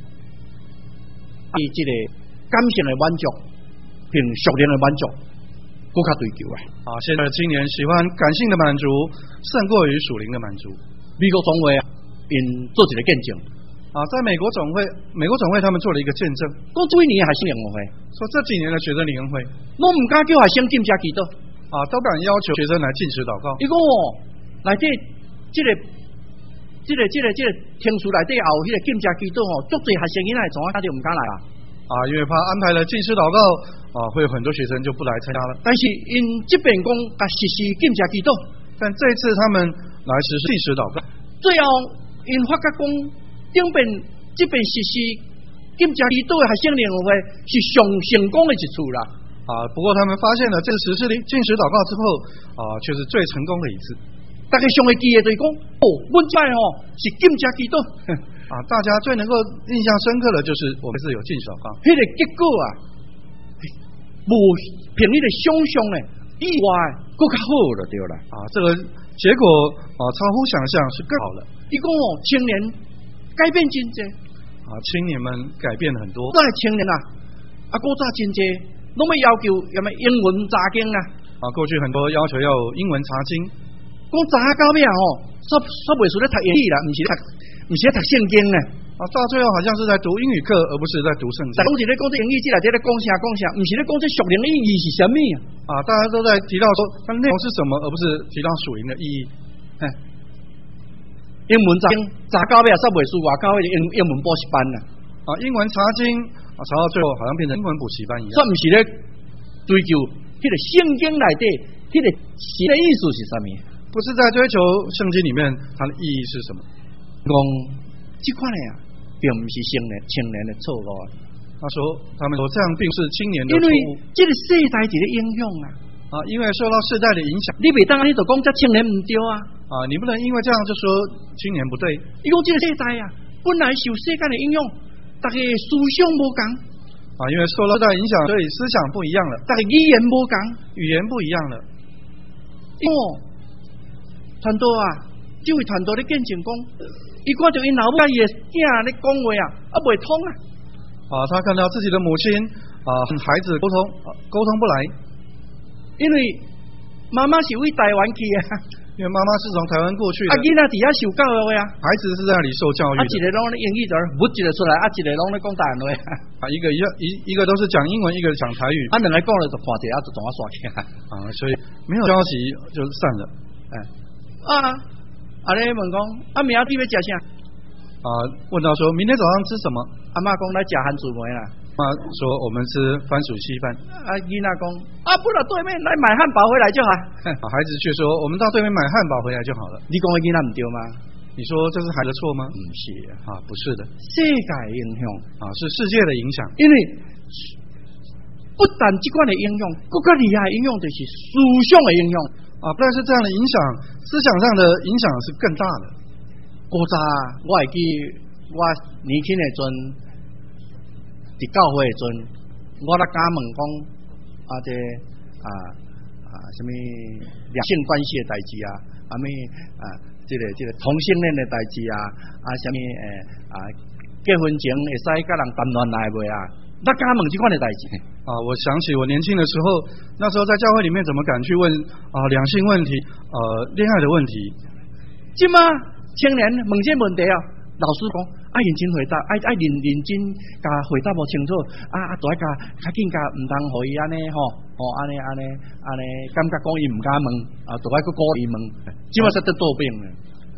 以这个感性的满足，并属灵的满足，更加追求啊！ 啊，现在的青年喜欢感性的满足，胜过于属灵的满足。 美国总会因做一个见证啊，在美国总会，美国总会他们做了一个见证， 讲这几年的学生联合会， 说这几年的学生联合会， 拢唔敢叫学生进家祈祷， 啊，都敢要求学生来禁食祷告。 伊讲哦，内底这个、这个、这个、这个听书内底也有迄个禁家祈祷哦，足侪学生囡仔从啊，他就唔敢来啊。 啊，因为怕安排了禁食祷告，啊，会有很多学生就不来参加了。 但是因这边讲甲实施禁家祈祷， 但这次他们来实施禁食祷告， 最后因发觉讲顶边这边实施禁家祈祷的学生联合会是上成功的一次啦。 啊，不过他们发现了这个实施禁食祷告之后，啊，却是最成功的一次。 大家上会记的就是讲，哦，阮这哦是禁家祈祷。 啊，大家最能够印象深刻的就是我们是有禁食祷告， 迄个结果啊，无凭你的想象呢，意外更较好了，对啦。 啊，这个结果啊超乎想象，是更好了。 伊讲哦，青年改变真多， 啊，青年们改变很多。 咱青年啊，啊，古早真多，拢要要求要么英文查经啊。 啊，过去很多要求要有英文查经， 讲查到尾啊，哦，煞煞袂输咧读英语啦，毋是咧读。你是在读圣经呢？ 啊，到最后好像是在读英语课，而不是在读圣经。 但讲是咧讲这英语，这内底咧讲啥讲啥，毋是咧讲这属灵的意义是什么啊？大家都在提到说它内容是什么，而不是提到属灵的意义。 哎，英文查经查到尾啊，煞袂输外口的英英文补习班啦。 啊，英文查经啊，查到最后好像变成英文补习班一样。 煞毋是咧追求迄个圣经内底迄个神的意思是什么？ 不是在追求圣经里面它的意义是什么？ 讲这款的啊，并不是青年青年的错误啊。 他说，他们说这样并是青年的错误。 因为这个世代一个影响啊， 啊，因为受到世代的影响， 你袂当你就讲这青年唔对啊。 啊，你不能因为这样就说青年不对。 伊讲这个世代啊，本来受世界的影响，大家思想无同。 啊，因为受到世代影响，所以思想不一样了， 大家语言无同， 语言不一样了。 哦，传道啊，这位传道咧见证讲。伊看到因老母伊个囝咧讲话啊，啊袂通啊！ 啊，他看到自己的母亲啊，和孩子沟通啊，沟通不来， 因为妈妈是为台湾去啊， 因为妈妈是从台湾过去的， 啊囡仔伫遐受教育啊， 孩子是在那里受教育的， 啊一个拢咧英语就不一个出来，啊一个拢咧讲台湾话啊，一个一一一个都是讲英文，一个讲台语， 啊两个讲了就看一下，就总啊刷起来啊，所以没有交集就散了， 哎啊。阿咧问讲，啊明仔日要食啥？ 啊，问到说明天早上吃什么？ 阿妈讲来食番薯糜啦。 妈说我们吃番薯稀饭。 啊囡仔讲，啊不然对面来买汉堡回来就好。 啊，孩子却说我们到对面买汉堡回来就好了。 你讲的囡仔唔对吗？ 你说这是孩子的错吗？ 不是啊，不是的。 世界影响啊，是世界的影响。 因为不但这款的影响，更加厉害的影响就是思想的影响。 啊，不但是这样的影响，思想上的影响是更大的。 古早我会记，我年轻的阵，伫教会的阵，我咧敢问讲，啊这啊啊什么两性关系的代志啊，啊咩啊这个这个同性恋的代志啊，啊什么诶啊结婚前会使甲人谈恋爱袂啊？那敢问这款的代志？ 啊，我想起我年轻的时候，那时候在教会里面怎么敢去问啊两性问题，呃恋爱的问题？ 即嘛青年问这问题啊，老师讲爱认真回答，爱爱认认真甲回答无清楚，啊啊，就爱甲较紧甲唔通互伊安尼吼，吼安尼安尼安尼，感觉讲伊唔敢问，啊，就爱去鼓伊问，即嘛是得多病了。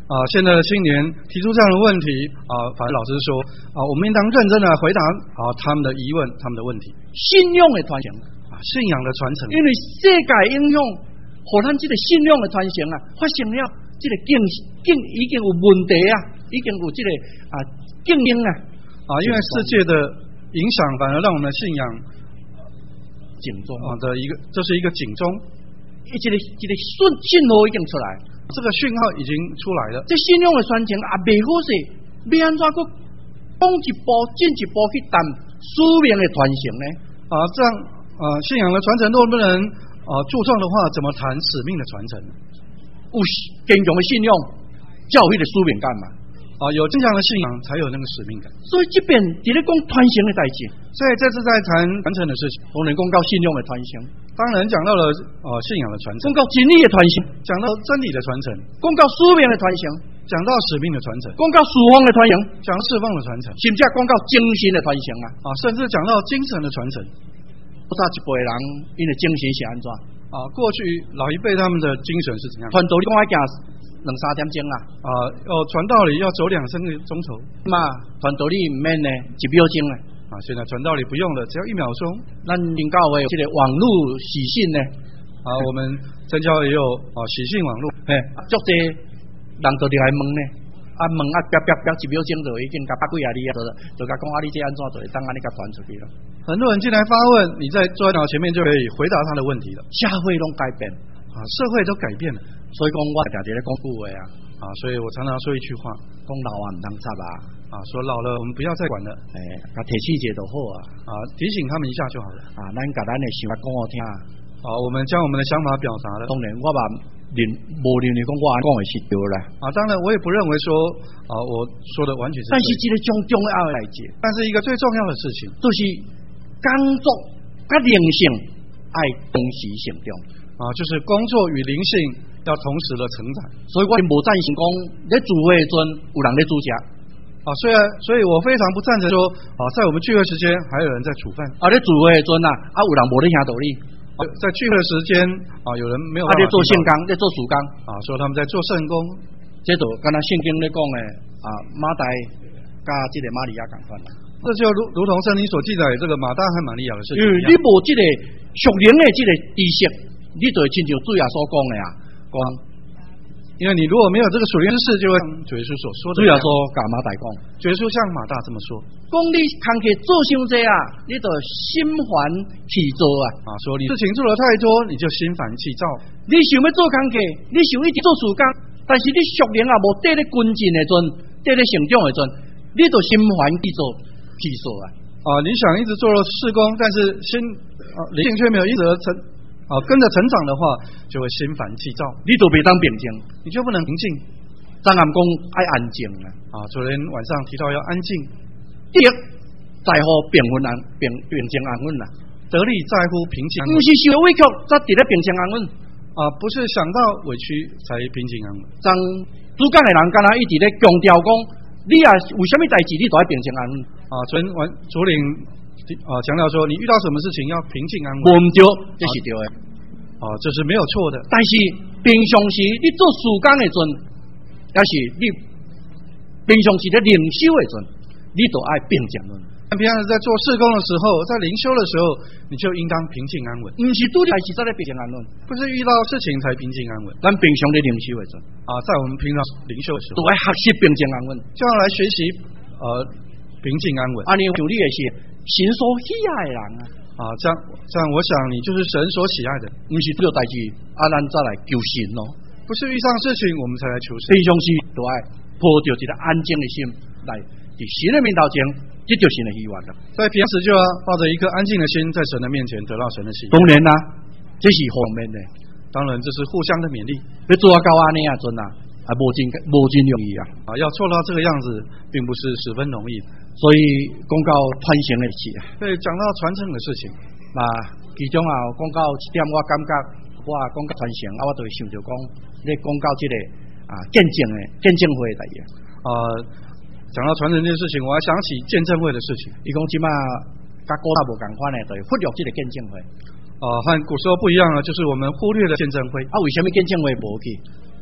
啊，现在的青年提出这样的问题啊，法律老师说啊，我们应当认真的回答啊他们的疑问，他们的问题。 信仰的传承啊，信仰的传承， 因为世界影响，和咱这个信仰的传承啊，发生了这个敬敬已经有问题啊，已经有这个啊敬仰啊啊，因为世界的影响，反而让我们的信仰警钟啊的一个，这是一个警钟， 一个一个信信号已经出来。 这个讯号已经出来了。 这信仰的传承也未好势，要安怎个讲一步进一步去谈使命的传承呢？ 啊，这样啊，信仰的传承若不能啊注重的话，怎么谈使命的传承？ 有坚强的信仰，才有迄个使命感嘛。 啊，有坚强的信仰，才有那个使命感。 所以这边在咧讲传承的代志， 所以这次在谈传承的事情， 当然讲到信仰的传承。 当然讲到了呃信仰的传承， 讲到真理的传承， 讲到真理的传承， 讲到使命的传承， 讲到使命的传承， 讲到释放的传承， 讲释放的传承， 甚至讲到精神的传承啊！ 啊，甚至讲到精神的传承。 不知道一辈人因为精神是安怎啊？过去老一辈他们的精神是怎样？ 传道理讲要行两三点钟啊！ 啊，要传道理要走两三个钟头嘛，传道理唔免呢一秒钟啊！ 啊，现在传道理不用了，只要一秒钟。 咱领教会这个网络喜讯呢， 啊，我们真教也有啊喜讯网络， 嘿，足多人就来问呢，啊问啊，啪啪啪一秒钟就已经甲百几啊里啊，就就甲讲啊，你这安怎就会当安尼甲传出去了。 很多人进来发问，你在坐在脑前面就可以回答他的问题了。 社会拢改变啊，社会都改变了， 所以讲我常常咧讲句话啊， 啊，所以我常常说一句话， 讲老啊唔通插啊， 啊，说老了我们不要再管了， 诶，甲提醒者就好啊， 啊，提醒他们一下就好了， 啊，咱甲咱的想法讲好听， 啊，我们将我们的想法表达了。 当然我嘛认无认为讲我安讲的是对啦， 啊，当然我也不认为说啊我说的完全是对， 但是这个种重要的代志， 但是一个最重要的事情， 就是工作甲灵性爱同时成长。 啊，就是工作与灵性要同时的成长， 所以我无赞成讲咧聚会的阵有人咧煮食， 啊，虽然所以我非常不赞成说啊，在我们聚会时间还有人在煮饭， 啊咧聚会的阵啊，啊有人无咧听道理， 啊，在聚会的时间啊有人没有啊咧做圣工咧做事工， 啊说他们在做圣工， 这就敢若圣经咧讲的啊马大甲这个玛利亚共款啦。 这就如如同圣经所记载这个马大和玛利亚的事情一样， 因为你无这个属灵的这个知识，你就会亲像主耶稣讲的啊，讲， 因为你如果没有这个属灵知识，就会主耶稣所说的。 主耶稣甲马大讲， 主耶稣向马大这么说， 讲你工课做伤济啊，你就心烦气躁啊， 啊，说你事情做得太多，你就心烦气躁。 你想要做工课，你想一直做事工，但是你属灵啊无得咧跟进的阵，得咧成长的阵，你就心烦气躁气躁啊。 啊，你想一直做了事工，但是心啊灵性却没有一直成啊跟着成长的话，就会心烦气躁， 你就袂当平静， 你就不能平静。 张暗讲爱安静啊。 啊，昨天晚上提到要安静， 第一在乎平稳安平平静安稳啦， 得力在乎平静安稳， 不是受委屈才伫咧平静安稳啊，不是想到委屈才平静安稳。 张主讲的人敢若一直咧强调讲，你啊有什么代志你都要平静安稳啊。昨天晚主领啊强调说，你遇到什么事情要平静安稳， 无唔对，这是对的啊，这是没有错的。 但是平常时你做事工的阵，也是你平常时咧灵修的阵，你都爱平静安稳。 平常在做事工的时候，在灵修的时候，你就应当平静安稳， 唔是拄代志才咧平静安稳， 不是遇到事情才平静安稳。 咱平常咧灵修的阵啊，在我们平常灵修的时候， 都爱学习平静安稳， 就要来学习呃平静安稳。 安尼有你的是神所喜爱的人啊。 啊，这样这样，我想你就是神所喜爱的， 唔是拄代志啊，咱再来求神咯。 不是遇上事情我们才来求神， 平常时都爱抱着一个安静的心来伫神的面头前，这就是神的希望了。 在平时就要抱着一颗安静的心，在神的面前得到神的喜悦。 当然啦、啊，这是方面的， 当然这是互相的勉励。 要做到安尼啊，阵啊，啊无真无真容易啊。 啊，要做到这个样子，并不是十分容易。 所以讲到传承的事啊， 对，讲到传承的事情， 啊，其中啊讲到一点，我感觉我讲到传承啊，我就会想着讲，你讲到这个啊见证的见证会的代志啊。讲到传承这件事情，我还想起见证会的事情。 伊讲即马甲古代无共款的，就忽略这个见证会。 啊，和古时候不一样了，就是我们忽略了见证会。 啊，为什么见证会无去？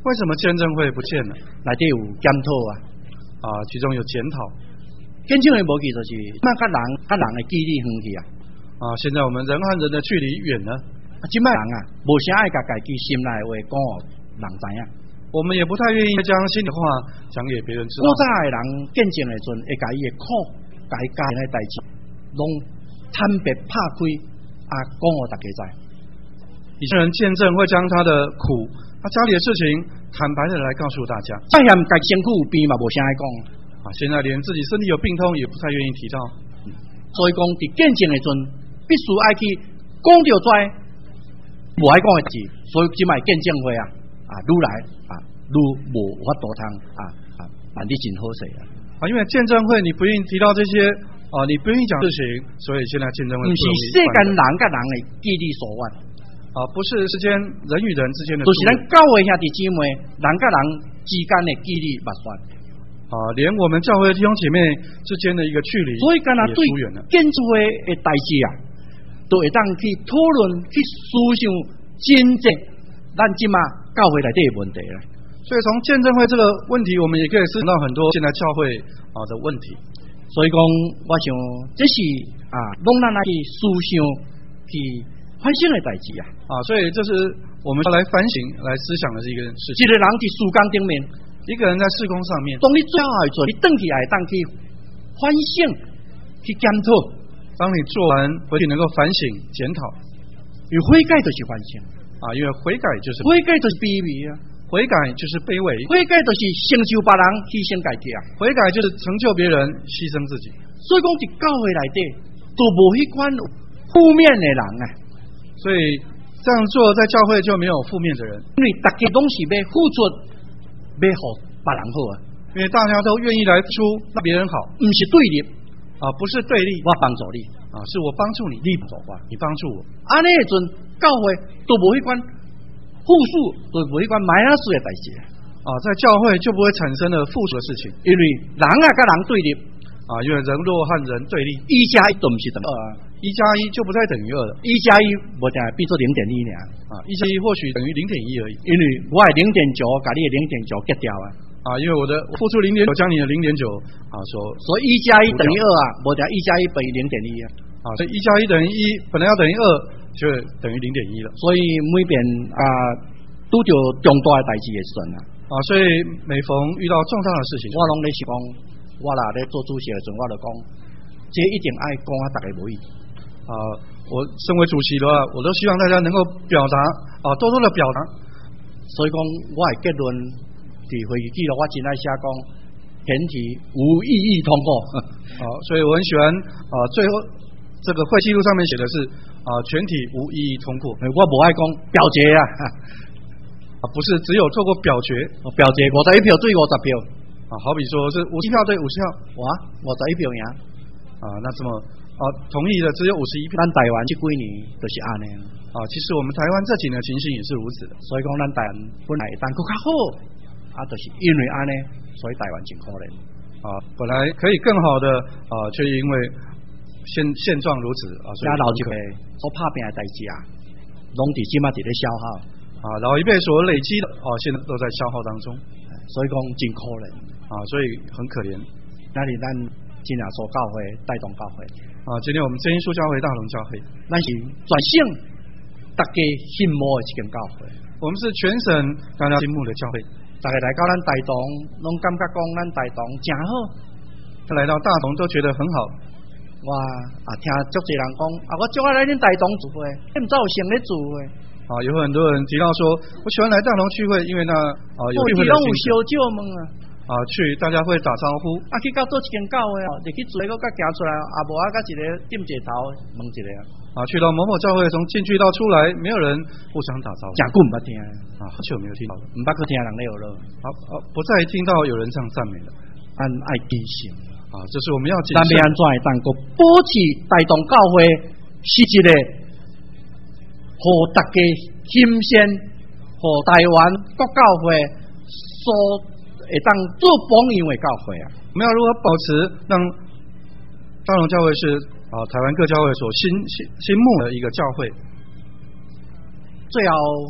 为什么见证会不见了？ 内底有检讨啊， 啊，其中有检讨。 见证的无记就是，那甲人甲人的距离远去啊。 啊，现在我们人和人的距离远了。 啊，即摆人啊，无啥爱甲家己心内的话讲互人知影。 我们也不太愿意将心里话讲给别人知道。 古早的人见证的阵，会甲伊的苦、甲伊家人的代志，拢坦白拍开啊，讲互大家知。 以前人见证会将他的苦、他家里的事情坦白的来告诉大家。 再嫌家身躯有病嘛，无啥爱讲。 啊，现在连自己身体有病痛也不太愿意提到。 嗯、所以讲，伫见证的阵，必须爱去讲着跩，无爱讲的字。所以即摆见证会啊，啊，愈来啊，愈无法度通啊啊，办得真好势啊。 啊，因为见证会你不愿意提到这些啊，你不愿意讲事情，所以现在见证会不是世间人甲人的距离所远。 啊，不是之间人与人之间的， 就是咱教会兄弟姊妹，人甲人之间的距离勿远。 啊，连我们教会弟兄姐妹之间的一个距离， 所以干那对建筑的代志啊，都会当去讨论、去思想、真正咱即马教会内底的问题啦。 所以从见证会这个问题，我们也可以思考到很多现在教会啊的问题。 所以讲，我想这是啊，拢咱来去思想、去反省的代志啊。 啊，所以这是我们要来反省、来思想的一个事情。 一个人伫事工顶面， 一个人在事工上面， 当你做好的做，你回去也会当去反省、去检讨。 当你做完回去能够反省、检讨， 因为悔改就是反省啊，因为悔改就是悔改就是卑微啊， 悔改就是卑微， 悔改就是成就别人，牺牲家己啊， 悔改就是成就别人，牺牲自己。 所以讲，伫教会内底都无迄款负面的人啊。 所以这样做在教会就没有负面的人， 因为大家拢是要付出，要互别人好啊。 因为大家都愿意来付出，让别人好， 不是对立啊，不是对立， 我帮助你啊，是我帮助你， 你帮助我， 你帮助我。 安尼的阵，教会都无迄款复数，都无迄款买那事的代志啊，在教会就不会产生了复数的事情， 因为人啊跟人对立啊，因为人若和人对立， 一加一都不是等于二啊， 一加一就不再等于二了， 一加一无定变做零点一呢啊，一加一或许等于零点一而已， 因为我的零点九，把你的零点九结掉啊。 啊，因为我的付出零点九，将你的零点九啊，所所以一加一等于二啊，无定一加一等于零点一啊， 啊，所以一加一等于一，本来要等于二，就等于零点一了。 所以每遍啊，拄着重大的代志的时阵啊， 啊，所以每逢遇到重大的事情， 我拢咧是讲，我啦咧做主席的时阵，我就讲，这一定爱讲啊，大家无意啊，我身为主席的话，我都希望大家能够表达啊，多多的表达。 所以讲，我的结论。伫会议记录，我真爱写讲，前提无异议通过。 好，所以我很喜欢啊，最后这个会记录上面写的是啊，全体无异议通过。 我不爱讲表决啊， 啊，不是只有透过表决， 表决五十一票对五十票啊，好比说是五十票对五十票， 哇，五十一票赢啊，那这么啊，同意的只有五十一票。 咱台湾这几年都是安尼啊，其实我们台湾这几年情形也是如此的， 所以讲咱台湾本来但更较好。啊，就是因为安尼，所以台湾真可怜啊。本来可以更好的啊，却因为现现状如此啊，所以老一辈所拍拼的代志啊，拢伫即马伫咧消耗啊，老一辈所累积的啊，现在都在消耗当中， 所以讲真可怜啊，所以很可怜。 那里咱今亚所教会带动教会啊，今天我们真耶稣教会大龙教会， 咱是全省大家心目的一间教会， 我们是全省大家心目的教会。 大家来到咱台东，拢感觉讲咱台东真好。 他来到大同都觉得很好。 哇啊，听足侪人讲啊，我最爱来恁台东聚会，你唔知有成咧聚会。 啊，有很多人提到说，我喜欢来大同聚会，因为那啊有聚会的有烧酒问啊。 啊，去大家会打招呼。 啊，去到做一间教会哦，入去做一个甲行出来，啊无啊，甲一个点一头问一个。 啊，去到某某教会，从进去到出来，没有人互相打招呼。 真久唔捌听啊，好久没有听到了， 唔捌去听人咧了。 好，啊，不再听到有人这样赞美了。 按爱记性啊，这是我们要谨慎。 咱要安怎会当个保持台东教会是一个，互大家新鲜，互台湾各教会所会当做榜样的教会啊。 我们要如何保持让大同教会是？啊，台湾各教会所心心心目的一个教会， 最后啊，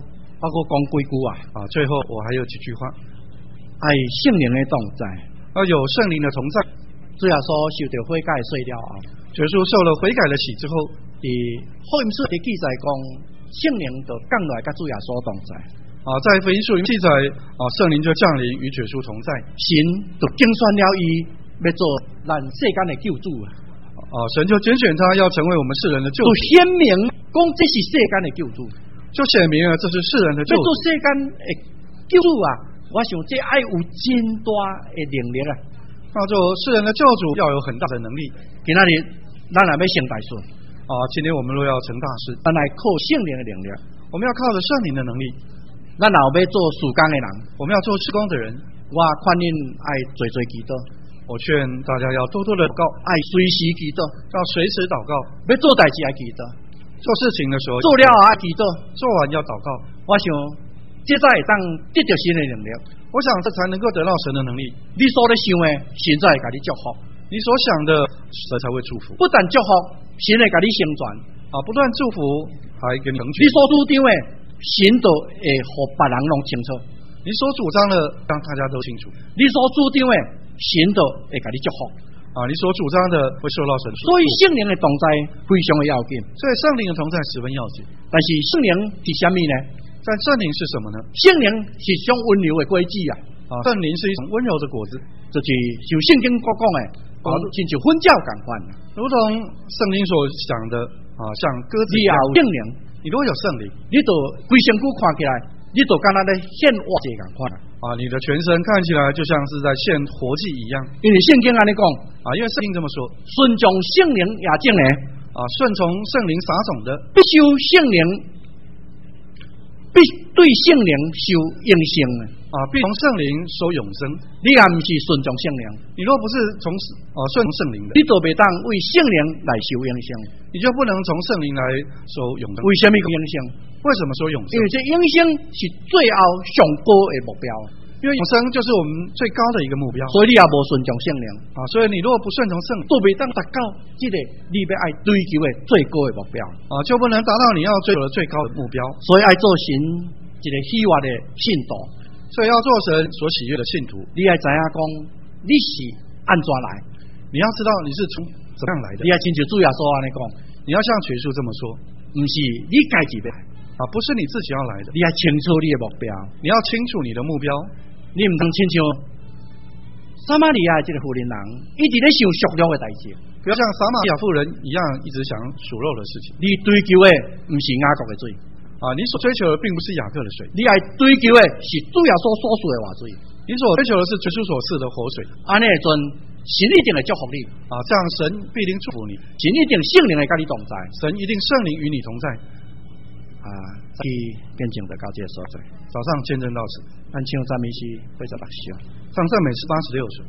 包括讲几句啊。 啊，最后我还有几句话， 爱圣灵的同在， 要有圣灵的同在。 主耶稣受到悔改碎了后， 耶稣受了悔改的洗之后， 伫福音书的记载讲，圣灵就降来甲主耶稣同在。 啊，在福音书里记载，啊，圣灵就降临与耶稣同在。 神就拣选了伊，要做咱世间的救主啊！ 啊，神就拣选他，要成为我们世人的救主。 就显明讲这是世间的救主， 就显明了这是世人的救主。 要做世间的救主啊！我想这爱有真大的能力啊！ 那做世人的救主要有很大的能力。 今仔日咱来要成大事啊！今天我们若要成大事， 咱来靠圣灵的能力， 我们要靠着圣灵的能力。 咱若要做事工的人， 我们要做事工的人， 我劝恁爱多多祈祷。 我劝大家要多多的祷告， 爱随时祈祷， 要随时祷告。 要做代志爱祈祷， 做事情的时候做了后爱祈祷， 做完要祷告。 我想这才会当得到神的能力。 我想这才能够得到神的能力。 你所咧想的，神才会给你祝福； 你所想的，神才会祝福。 不但祝福，神会给你成全啊！不断祝福，还给你成全。 你所主张的，神就会互别人拢清楚。 你所主张的，让大家都清楚。 你所主张的，神就会给你祝福。 啊！你所主张的会受到神祝福。 所以圣灵的同在非常的要紧。 所以圣灵的同在十分要紧。 但是圣灵是什么呢？ 但圣灵是什么呢？ 圣灵是一种温柔的果子啊！ 啊，圣灵是一种温柔的果子， 就是像圣经所讲的，啊，亲像婚教共款， 如同圣经所讲的啊，像鸽子一样。 你有圣灵， 你如果有圣灵， 你就规身躯看起来，你就敢若咧献活祭共款啊，你的全身看起来就像是在献活祭一样。 因为圣经安尼讲啊，因为圣经这么说， 顺从圣灵也种的啊，顺从圣灵撒种的， 必须圣灵。必对圣灵受永生啊，必从圣灵受永生。 你也不是顺从圣灵， 你若不是从啊顺从圣灵的， 你就袂当为圣灵来受永生， 你就不能从圣灵来受永生。 为什么永生？ 为什么说永生？ 因为这永生是最后上高的目标。 因为永生就是我们最高的一个目标， 所以你也无顺从圣灵啊！所以你如果不顺从圣灵， 都袂当达到这个你要爱追求的最高的目标啊，就不能达到你要追求的最高的目标。 所以爱做神一个喜悦的信徒， 所以要做神所喜悦的信徒， 你要知影讲你是安怎来， 你要知道你是从怎么样来的， 你要亲像主耶稣安尼讲， 你要像耶稣这么说， 不是你家己要来啊，不是你自己要来的， 你要清楚你的目标， 你要清楚你的目标。 你唔通亲像撒玛利亚这个妇人人，一直在想属肉的代志， 不要像撒玛利亚妇人一样一直想属肉的事情。 你追求的不是雅各的水啊，你所追求的并不是雅各的水， 你爱追求的是主耶稣所赐的活水。 你所追求的是耶稣所赐的活水。 安尼阵神一定会祝福你啊，这样神必定祝福你， 神一定圣灵会跟你同在， 神一定圣灵与你同在。 啊，去变证的交接所在。 早上见证到此， 咱唱赞美诗八十六首， 唱赞美诗八十六首。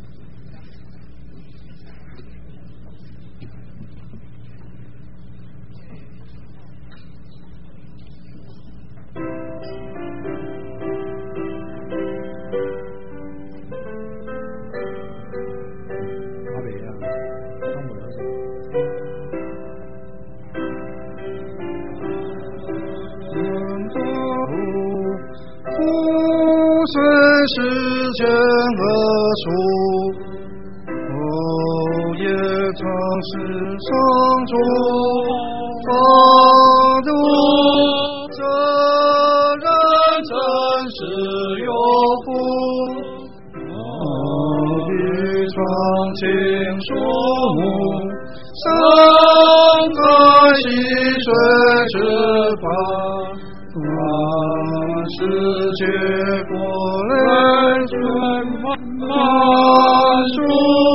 世间恶俗，哦，也曾是上主发怒，这人真是有福。哦，一双情树木，盛开溪水之畔。世界过来春满树，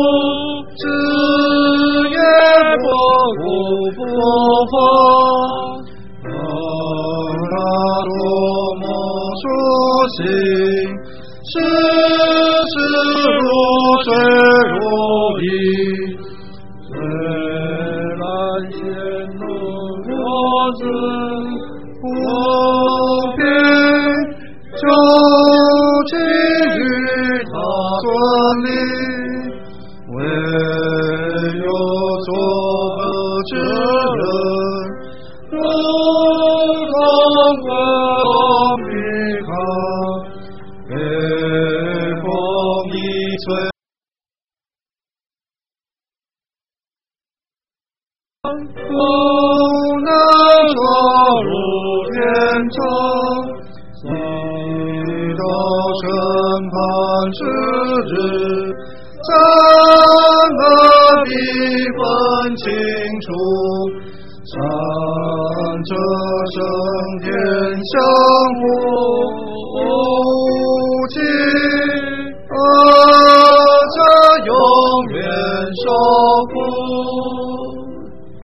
枝叶波不不放。那多么舒心，世事如水如衣，虽然陷入我子。无边究竟与他顺利，唯有作恶之人，如同公平。 不能说入天朝，你到审判之日，咱们必分清楚，咱这升天相互无尽，啊，这永远守护。